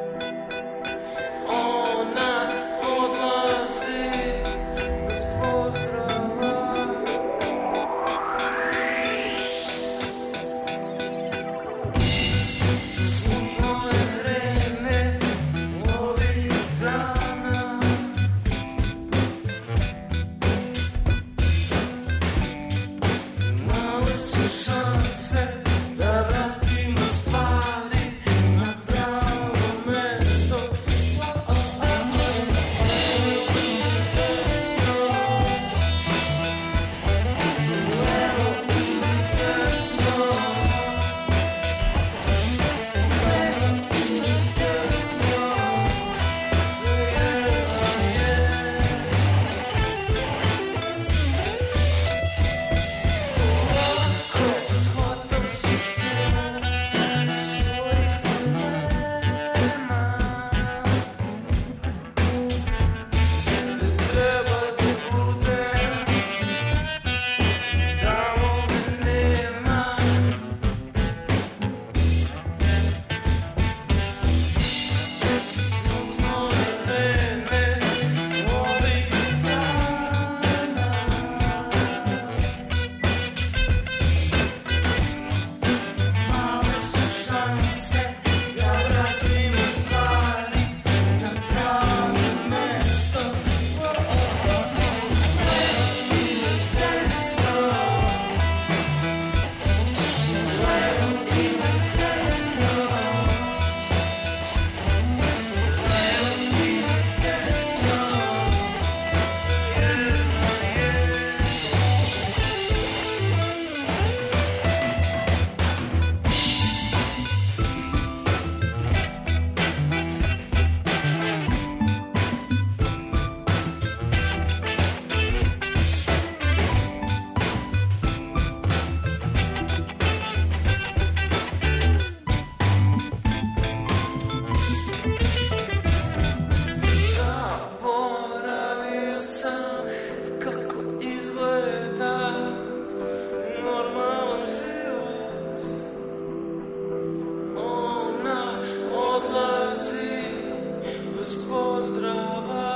Ona odlazi bez pozdrava. Sudno je vreme ovih dana. Male su šanse da vratimo stvari na pravo mesto. Levo ili desno, levo ili desno, svejedno je. Ovako shvatam suštinu svojih problema. Gde treba da budem, tamo me nema. Sudno je vreme ovih dana. Male su šanse da vratimo stvari na pravo mesto. Levo ili desno, levo ili desno, levo ili desno, svejedno je. Zaboravio sam kako izgleda normalan život. Ona odlazi bez pozdrava.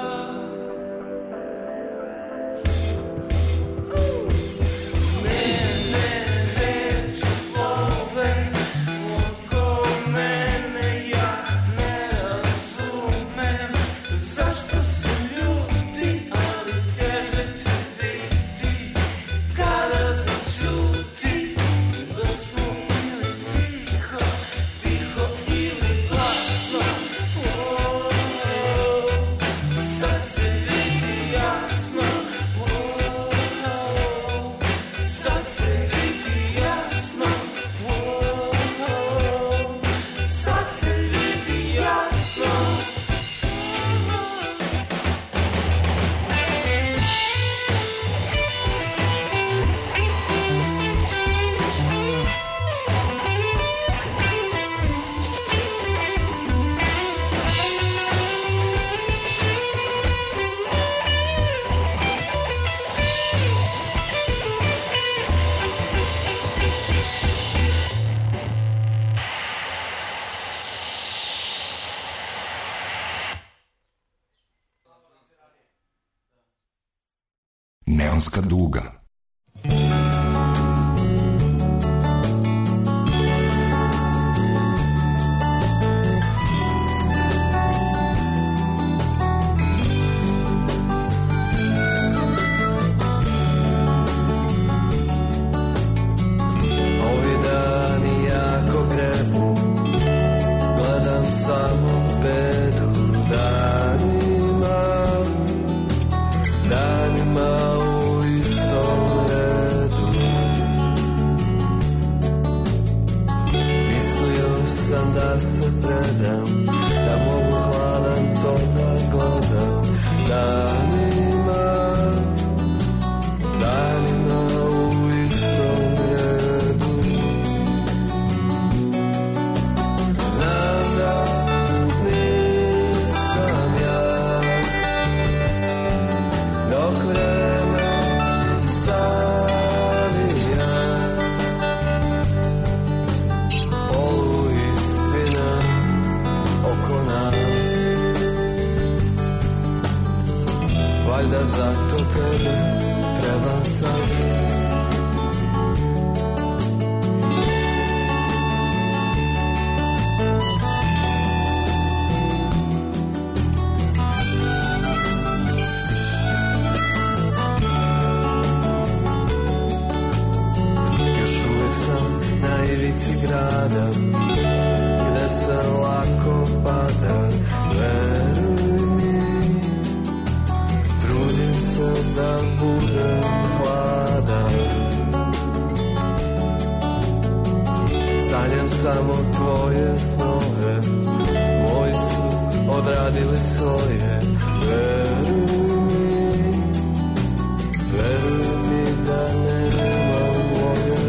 Mene reči plove oko mene, ja ne razumem zašto se ljuti, ali teže će biti kada začuti da smo ili tiho, tiho ili glasno. O, sad se vidi jasno. O, sad se vidi jasno. O, sad se vidi jasno. Neonska duga. Ovi dani jako grebu, gledam samo bedu. Danima, danima u istom redu. Mislio sam da se predam, da mogu hladan to da gledam. Danima, danima u istom redu. Znam da nisam ja, dok vreme valjda zato tebe trebam sad. Grada, gde se lako pada, veruj mi, trudim se da budem hladan. Sanjam samo tvoje snove, moji su odradili svoje, veruj mi, veruj mi da nemam volje.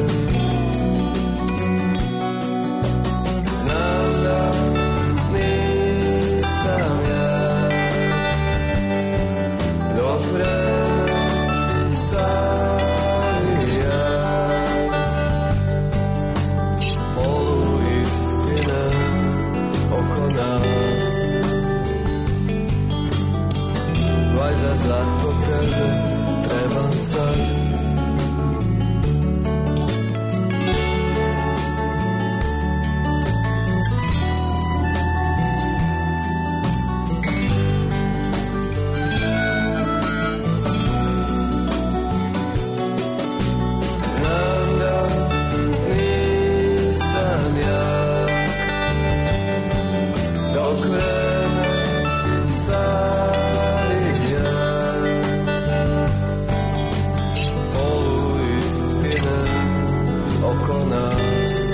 Zato tebe trebam sad. Znam da nisam jak, dok vreme savija. Oko nas,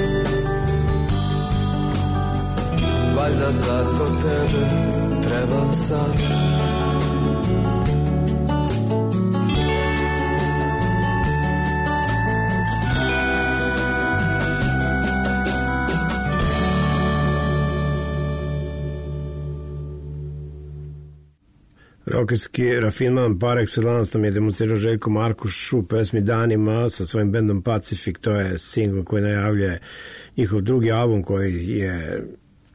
valjda zato tebe trebam sad. Rokerski rafinman par excellence nam je demonstrirao Željko Markuš u pesmi Danima sa svojim bendom Pacific. To je singl koji najavljuje njihov drugi album koji je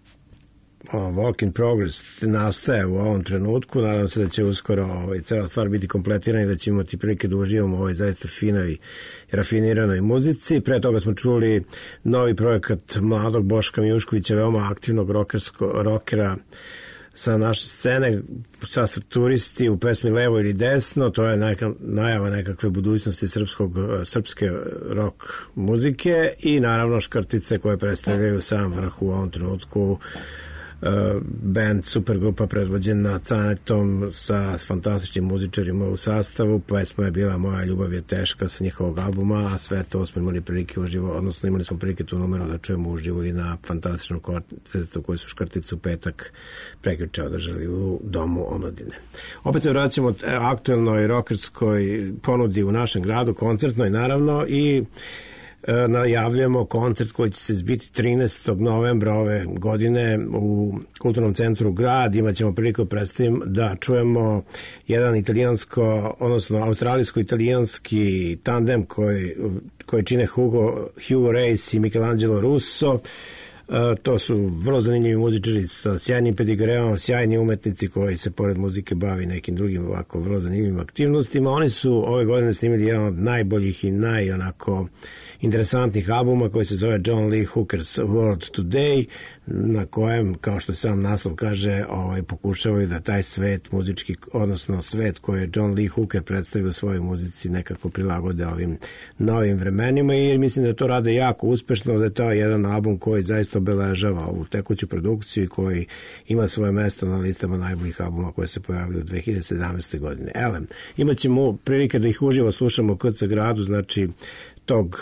o, Work in Progress, nastaje u ovom trenutku. Nadam se da će uskoro ovaj, cela stvar biti kompletirana i da ćemo imati prilike da uživamo u ovoj zaista finoj i rafiniranoj muzici. Pre toga smo čuli novi projekat mladog Boška Mijuškovića, veoma aktivnog rokera sa naše scene, sastav Turisti u pesmi Levo ili desno. To je neka, najava nekakve budućnosti srpskog, srpske rock muzike i naravno škrtice koje predstavljaju sam vrh u ovom trenutku. Uh, band, supergrupa predvođena Canetom sa fantastičnim muzičarima u sastavu. Pesma je bila Moja ljubav je teška sa njihovog albuma, a sve to smo imali prilike uživo, odnosno imali smo prilike tu numeru da čujemo uživo i na fantastičnom koncertu koji su škrticu u petak prekjuče održali u Domu omladine. Opet se vraćamo aktuelnoj rokerskoj ponudi u našem gradu, koncertnoj naravno, i najavljujemo koncert koji će se zbiti trinaestog novembra ove godine u Kulturnom centru Grad. Imaćemo priliku predstavim da čujemo jedan italijansko, odnosno australijsko-italijanski tandem koji, koji čine Hugo, Hugo Reis i Michelangelo Russo. Uh, to su vrlo zanimljivi muzičari sa sjajnim pedigreom, sjajni umetnici koji se pored muzike bavi nekim drugim ovako vrlo zanimljivim aktivnostima. Oni su ove godine snimili jedan od najboljih i naj onako interesantnih albuma koji se zove John Lee Hooker's World Today, na kojem, kao što sam naslov kaže, ovaj, pokušavaju da taj svet muzički, odnosno svet koji je John Lee Hooker predstavio u svojoj muzici nekako prilagode ovim novim vremenima, i mislim da to rade jako uspešno, da je to jedan album koji zaista obeležava ovu tekuću produkciju i koji ima svoje mesto na listama najboljih albuma koje se pojavili u dve hiljade sedamnaestoj godine. Elem, imat ćemo prilike da ih uživo slušamo u K C Gradu, znači tog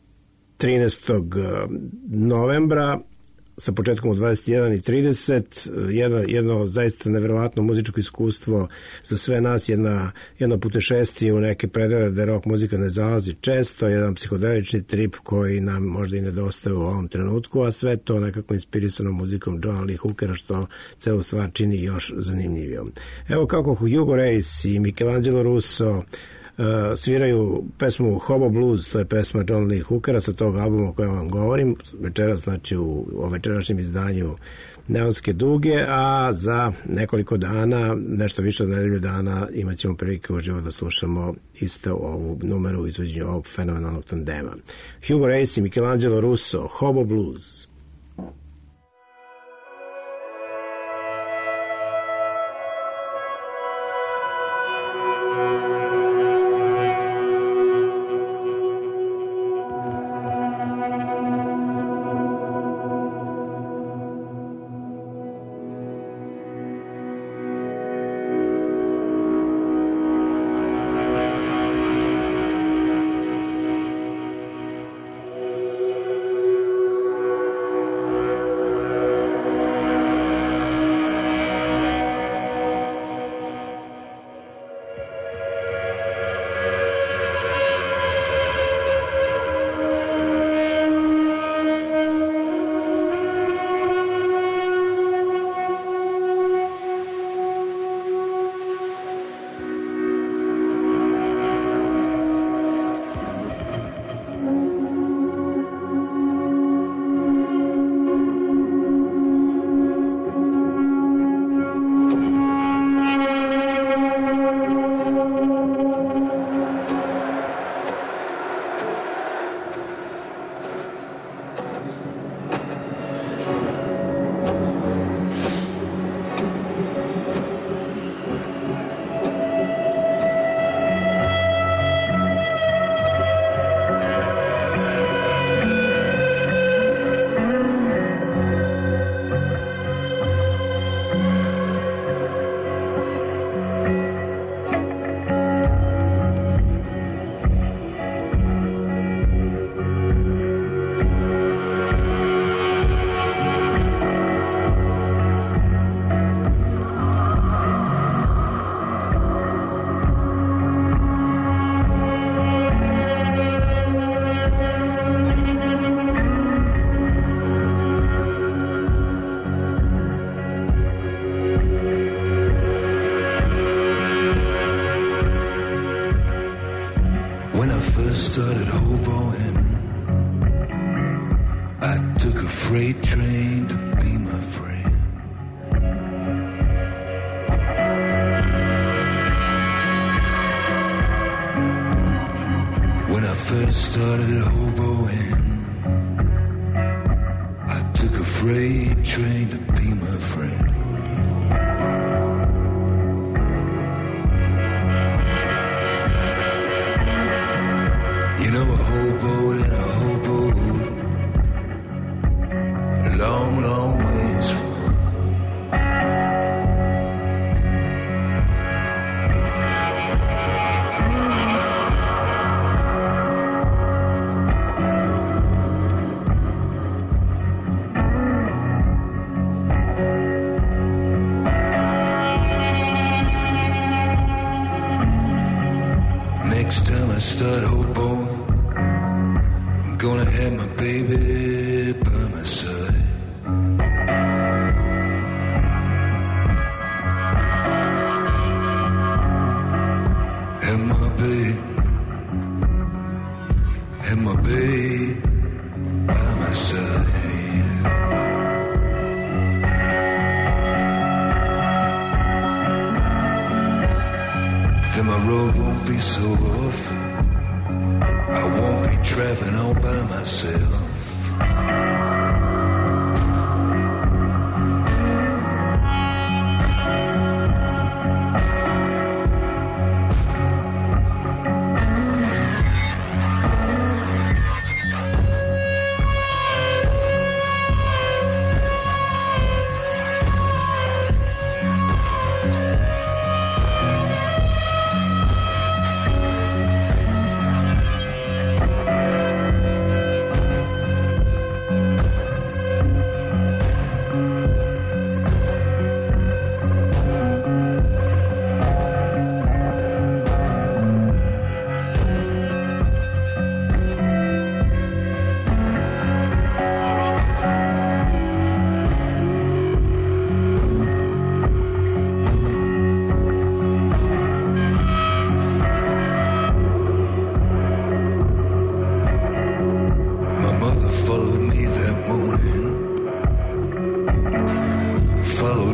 trinaestog novembra sa početkom u dvadeset jedan i trideset, jedno, jedno zaista neverovatno muzičko iskustvo za sve nas, jedna, jedno putešestvije u neke predele da rock muzika ne zalazi često, jedan psihodelični trip koji nam možda i nedostaje u ovom trenutku, a sve to nekako inspirisano muzikom Johna Lee Hookera, što celu stvar čini još zanimljivijom. Evo kako Hugo Reis i Michelangelo Russo Uh, sviraju pesmu Hobo Blues, to je pesma John Lee Hookera sa tog albuma o kojem vam govorim večeras, znači u, u večerašnjem izdanju Neonske duge, a za nekoliko dana, nešto više od nedelju dana, imat ćemo prilike uživo da slušamo isto ovu numeru izvođenju ovog fenomenalnog tandema. Hugo Race i Michelangelo Russo, Hobo Blues. Started hoboing. I took a freight train to be my friend. When I first started hoboing, I took a freight train to be my friend. You know a hobo in a hobo, long, long ways from home. Next time I start hoboing, gonna have my baby by my side. Have my baby, have my baby by my side. Then my road won't be so rough, I won't be traveling all by myself.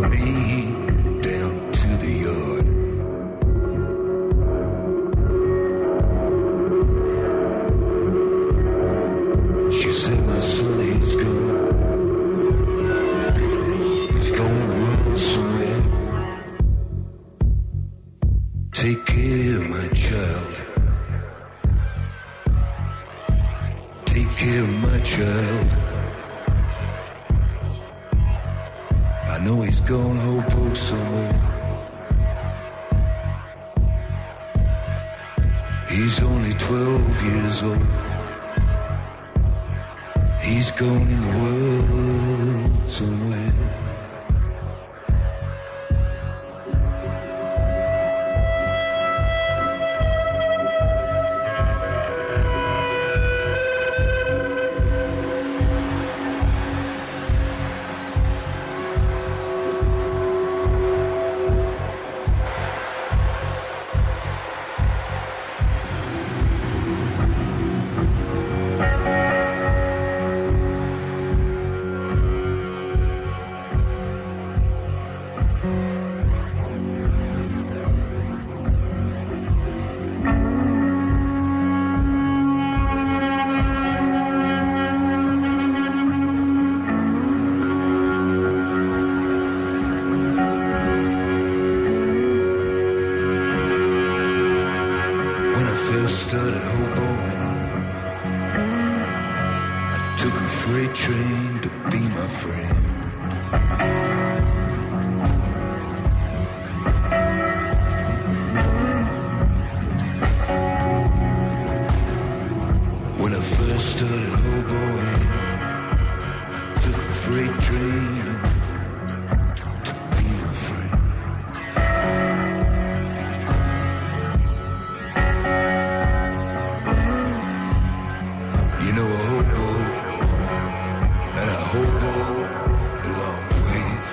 me down to the yard. She said, my son, he's gone. He's going the world somewhere. Take care of my child. Take care of my child. I know he's gone hobo somewhere. He's only twelve years old. He's gone in the world somewhere. Started hoboing. I took a freight train to be my friend. When I first started hoboing, I took a freight train to be my friend. You know a hobo and a hobo a long way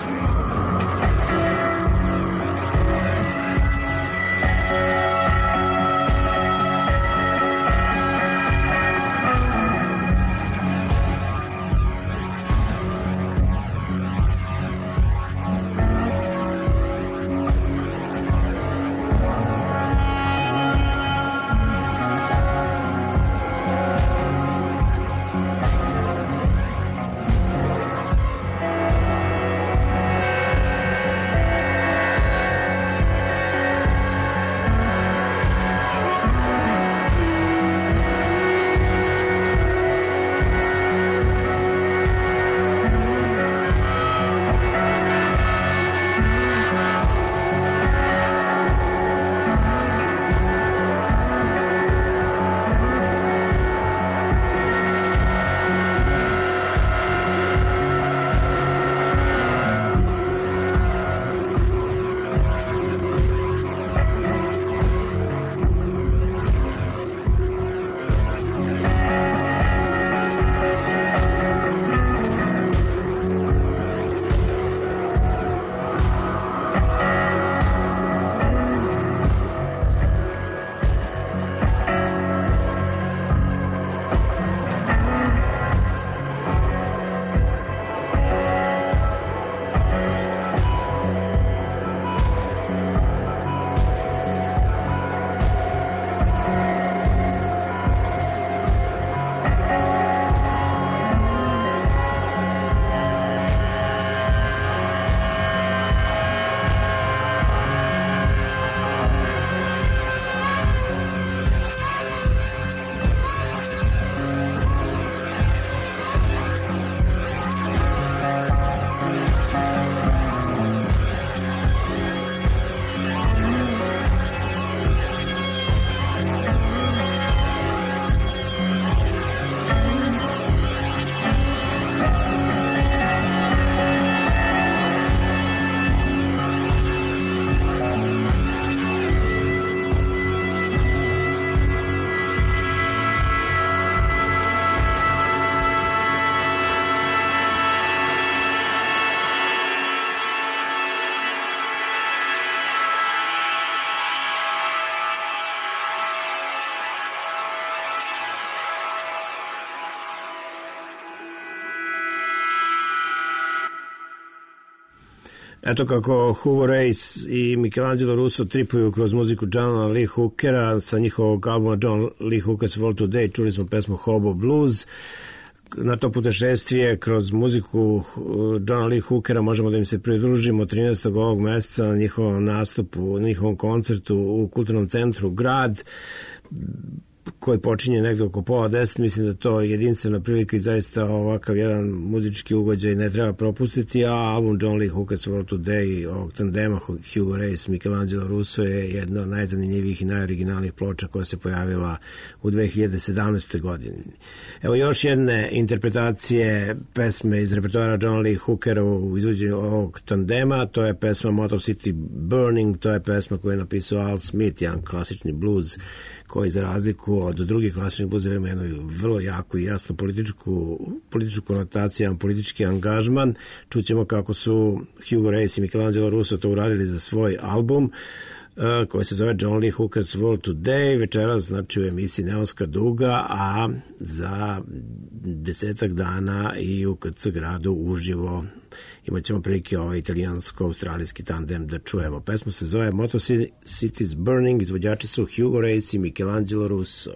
Eto kako Hugo Reis i Michelangelo Russo tripuju kroz muziku Johna Lee Hookera sa njihovog albuma John Lee Hooker's World Today. Čuli smo pesmu Hobo Blues. Na to putešestvije kroz muziku Johna Lee Hookera možemo da im se pridružimo trinaestog ovog meseca na njihovom nastupu, na njihovom koncertu u Kulturnom centru Grad, koji počinje negde oko pola deset. Mislim da to je jedinstvena prilika i zaista ovakav jedan muzički ugođaj ne treba propustiti, a album John Lee Hooker's World Today ovog tandema Hugo Reis, Michelangelo Russo je jedna od najzanimljivijih i najoriginalnijih ploča koja se pojavila u dve hiljade sedamnaestoj godini. Evo još jedne interpretacije pesme iz repertoara John Lee Hookera u izvođenju ovog tandema. To je pesma Motor City Burning, to je pesma koju je napisao Al Smith, jedan klasični blues koji za razliku od drugih klasičnih blueseva ima jednu vrlo jaku i jasnu političku, političku konotaciju, jedan politički angažman. Čućemo kako su Hugo Reis i Michelangelo Russo to uradili za svoj album koji se zove John Lee Hooker's World Today. Večeras znači u emisiji Neonska duga, a za desetak dana i u K C gradu uživo imat ćemo prilike ovaj italijansko-australijski tandem da čujemo. Pesma se zove Motor City's Burning, izvođači su Hugo Reis i Michelangelo Russo.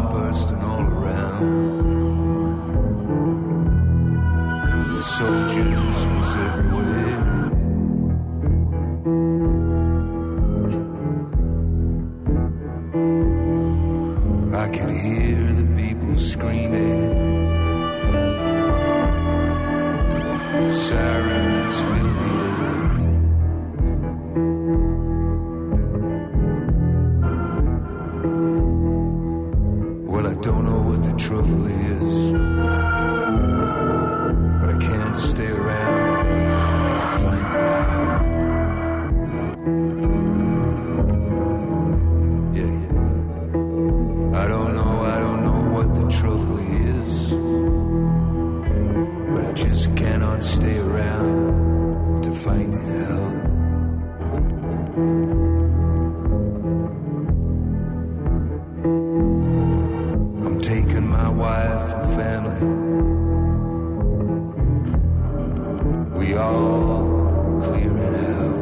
bursting all around. The soldiers was everywhere. I could hear the people screaming. Sirens fill the air. Well, I don't know what the trouble is, but I can't stay around to find it out. Yeah, I don't know, I don't know what the trouble is, but I just cannot stay around to find it out. I'm taking my wife and family. We all clearing out.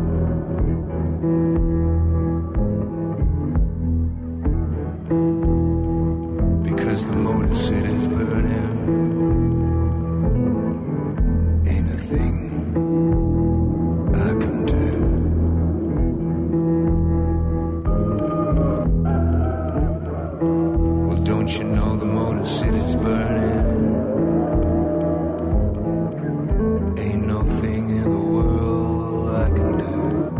Because the Motor City's burning. Ain't a thing I can do. Well, don't you know the Motor City's burning? Ain't no thing in the world I can do.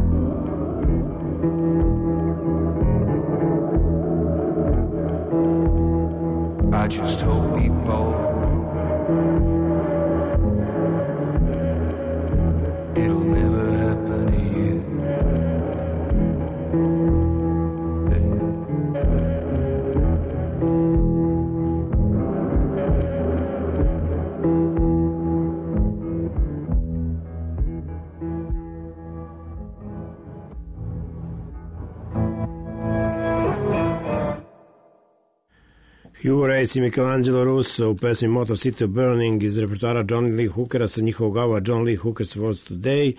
I just hope people it'll never happen to you. Hugo Reyes i Michelangelo Russo u pesmi Motor City Burning iz repertoara Johnny Lee Hookera sa njihovog albuma John Lee Hooker's Words Today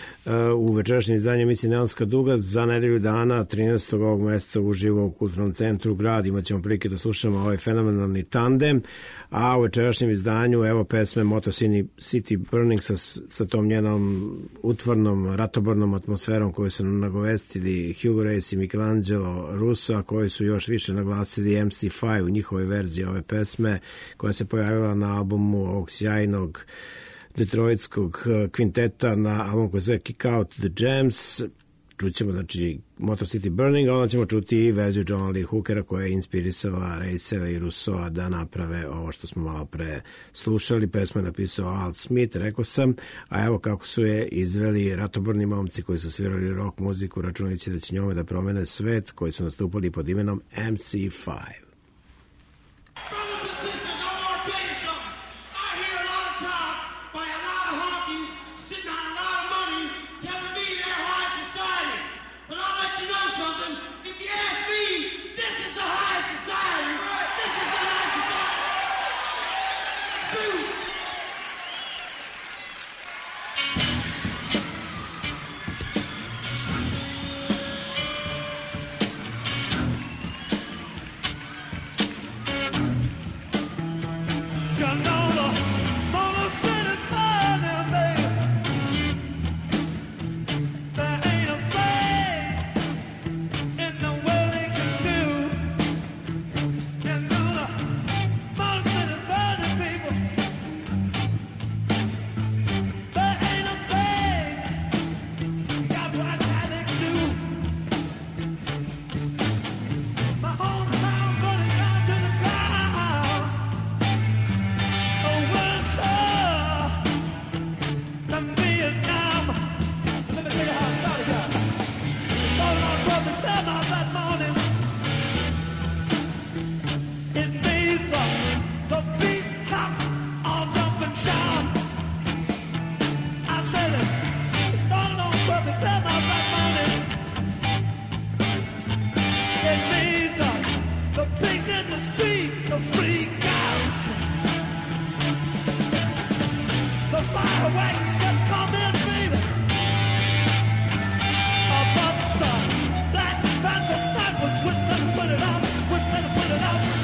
u večerašnjem izdanju emisije Neonska duga za nedelju dana trinaestog ovog meseca uživo u Kulturnom centru Grad. Imaćemo prilike da slušamo ovaj fenomenalni tandem, a u večerašnjem izdanju evo pesme Motor City Burning sa, sa tom njenom utvornom, ratobornom atmosferom koju su nam nagovestili Hugo Reyes i Michelangelo Russo, a koji su još više naglasili M C five u njihovoj verziji ove pesme koja se pojavila na albumu ovog sjajnog detroitskog kvinteta na album koji se zove Kick Out the Jams. Čućemo znači Motor City Burning, a onda ćemo čuti i verziju Johna Lee Hookera koja je inspirisala Reysela i Russoa da naprave ovo što smo malo pre slušali. Pesmu je napisao Al Smith, rekao sam, a evo kako su je izveli ratoborni momci koji su svirali rock muziku računajući da će njome da promene svet, koji su nastupali pod imenom M C five. Black Panther snipers wouldn't let him put it out, wouldn't let him put it out.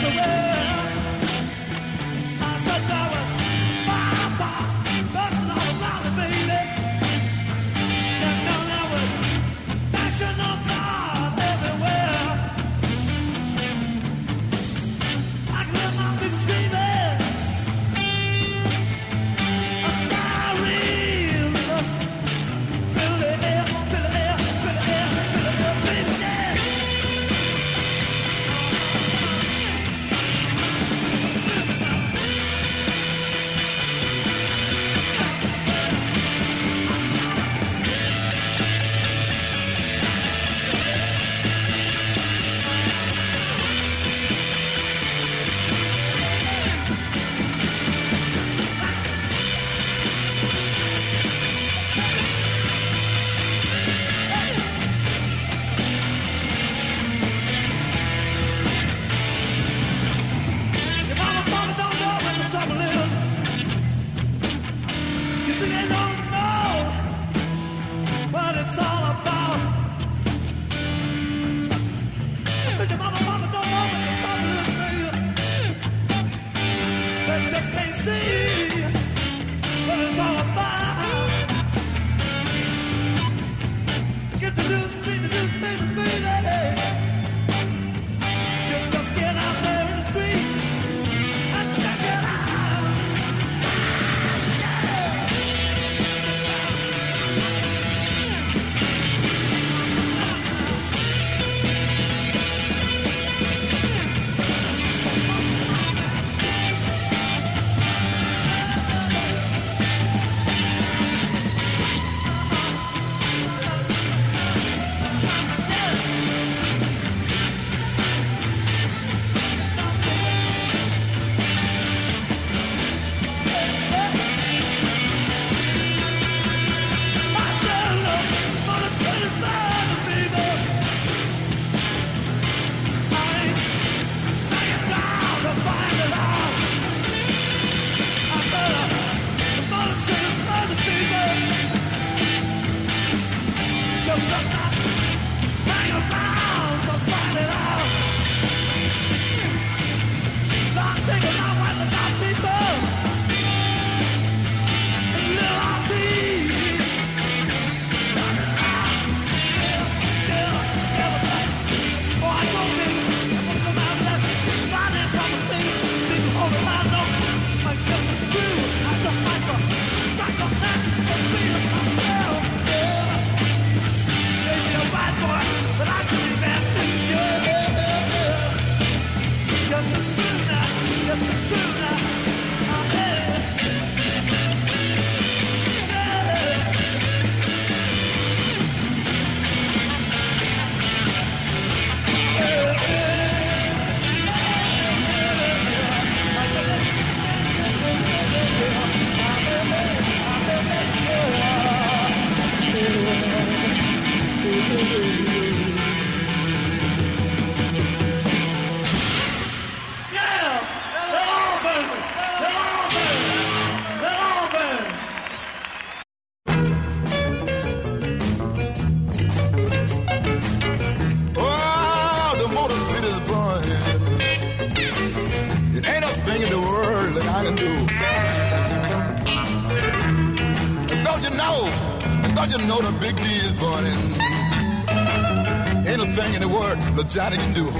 Johnny can do.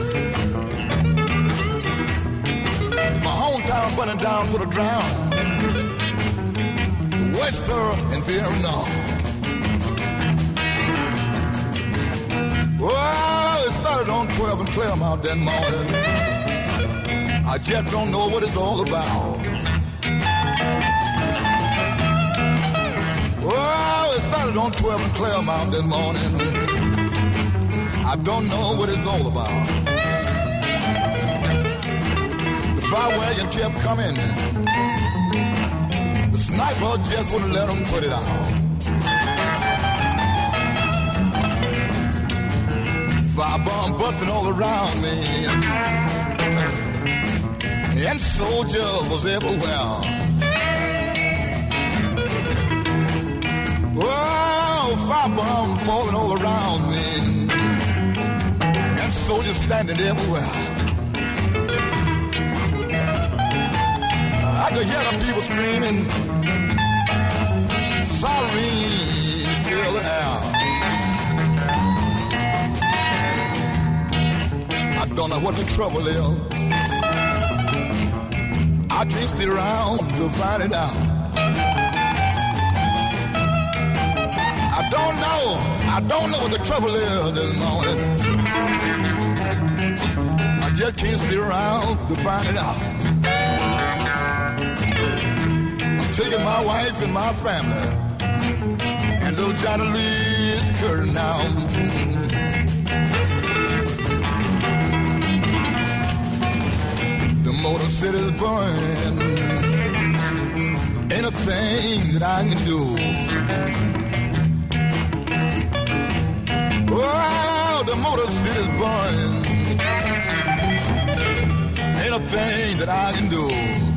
My hometown burning down to the ground. Wester and Vietnam. Well, it started on twelve and Claremont that morning. I just don't know what it's all about. Well, it started on twelve and Claremont that morning. I don't know what it's all about. The fire wagon kept coming. The sniper just wouldn't let them put it out. Fire bomb busting all around me. And soldiers was everywhere. Oh, fire bomb falling all around me. Soldiers standing everywhere. could hear the people screaming. Sirens fill the air. I don't know what the trouble is. I can't stay around to find it out. I don't know, I don't know what the trouble is this morning. I just can't stay around to find it out. I'm taking my wife and my family and little Johnny Lee's curtain now. The Motor City's burning. Ain't a thing that I can do. Oh, the Motor City's burning. Ain't a thing that I can do.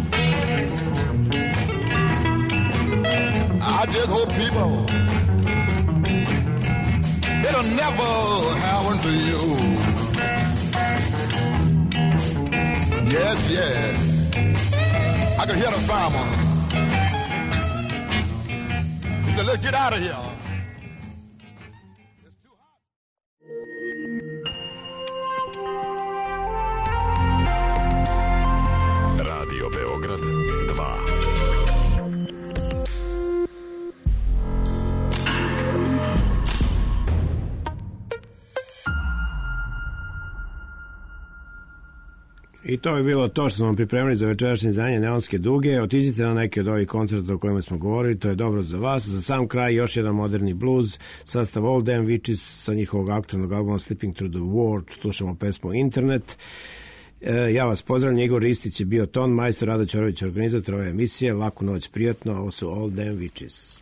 I just hope people, it'll never happen to you. Yes, yes. I could hear the farmer. He said, let's get out of here. Radio Beograd dva. I to je bilo to što smo vam pripremili za večerašnje izdanje Neonske duge. Otiđite na neke od ovih koncerta o kojima smo govorili, to je dobro za vas. Za sam kraj još jedan moderni blues, sastav All Damn Witches sa njihovog aktualnog albuma Slipping Through the War, slušamo pesmu Internet. E, ja vas pozdravljam, Igor Ristić je bio ton majstor, Rado Ćorović organizator ove emisije. Laku noć, prijatno, ovo su All Damn Witches.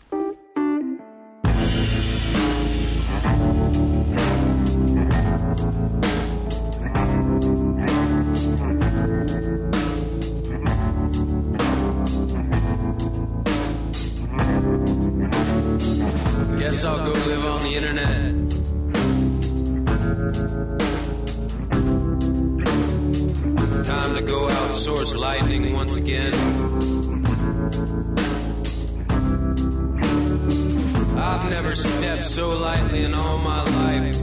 Guess I'll go live on the internet. Time to go outsource lightning once again. I've never stepped so lightly in all my life.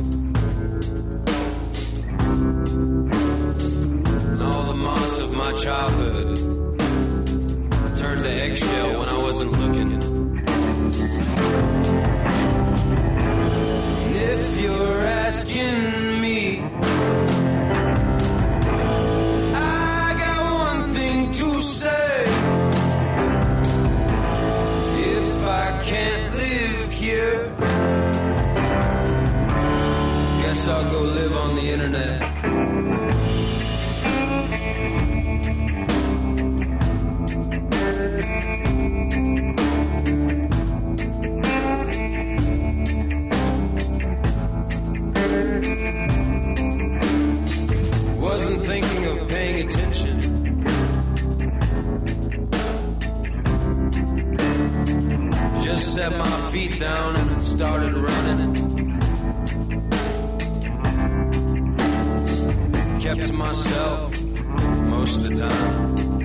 And all the moss of my childhood turned to eggshell when I wasn't looking. If you're asking me, I got one thing to say. If I can't live here, guess I'll go live on the internet. Wasn't thinking of paying attention. Just set my feet down and started running. Kept to myself most of the time.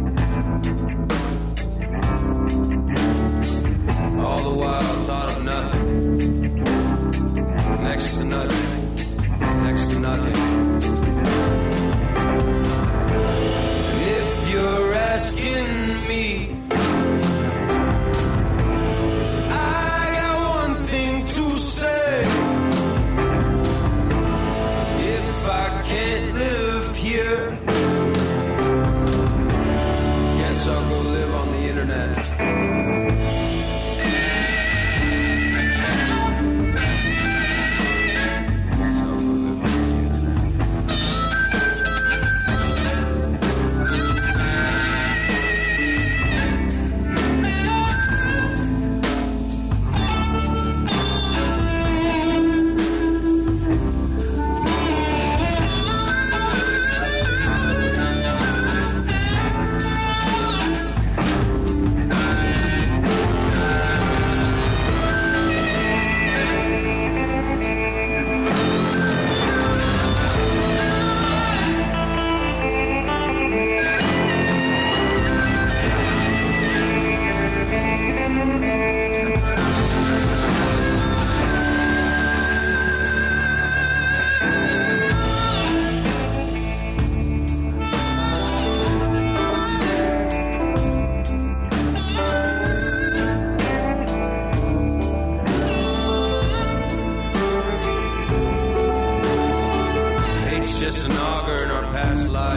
All the while thought of nothing. Next to nothing. Next to nothing. You're asking me, I got one thing to say. If I can't live here,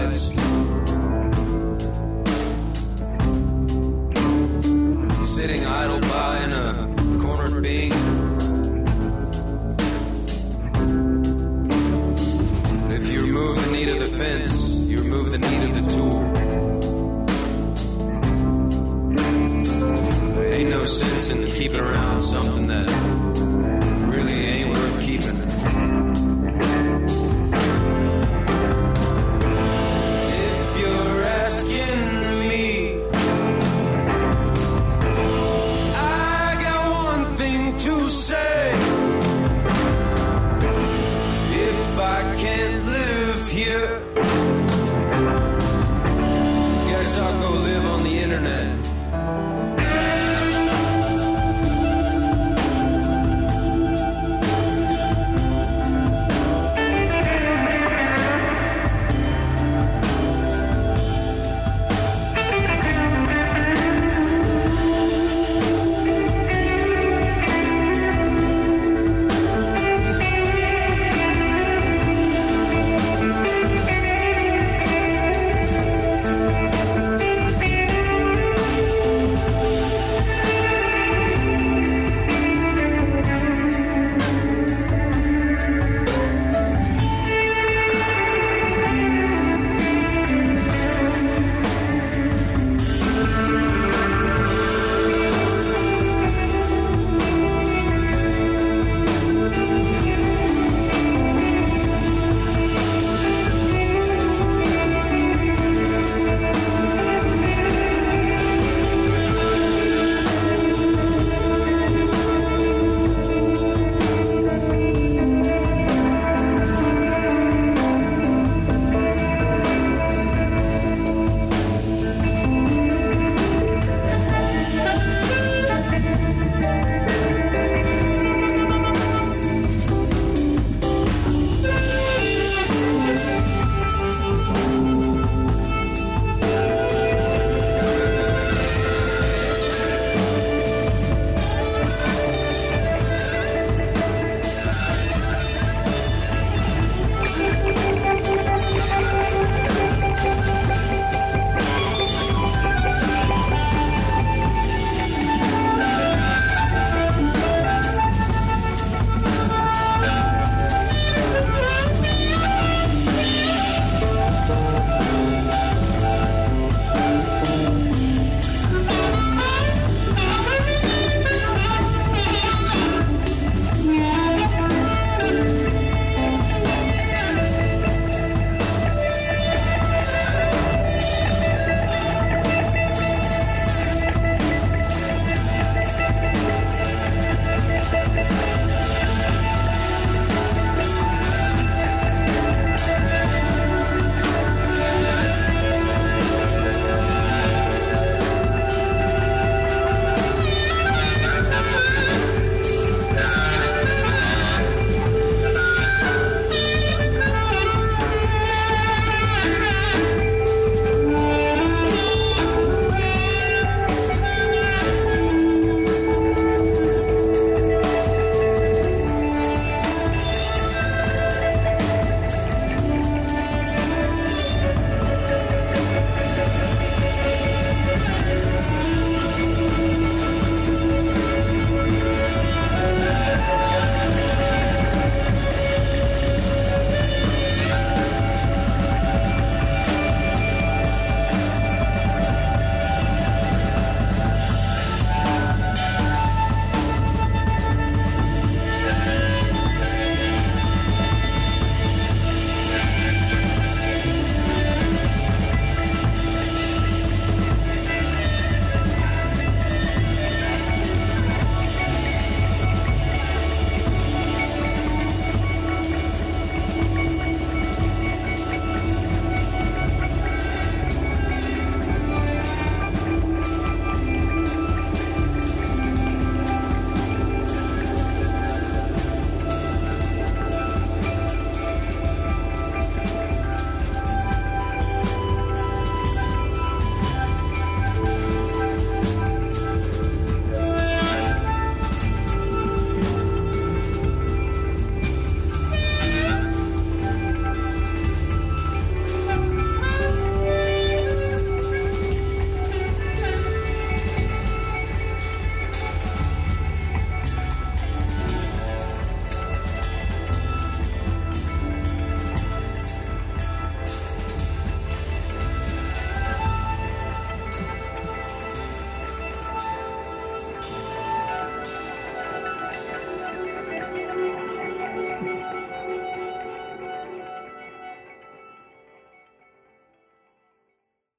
lights. Sitting idle by in a cornered being. If you remove the need of the fence, you remove the need of the tool. Ain't no sense in keeping around something that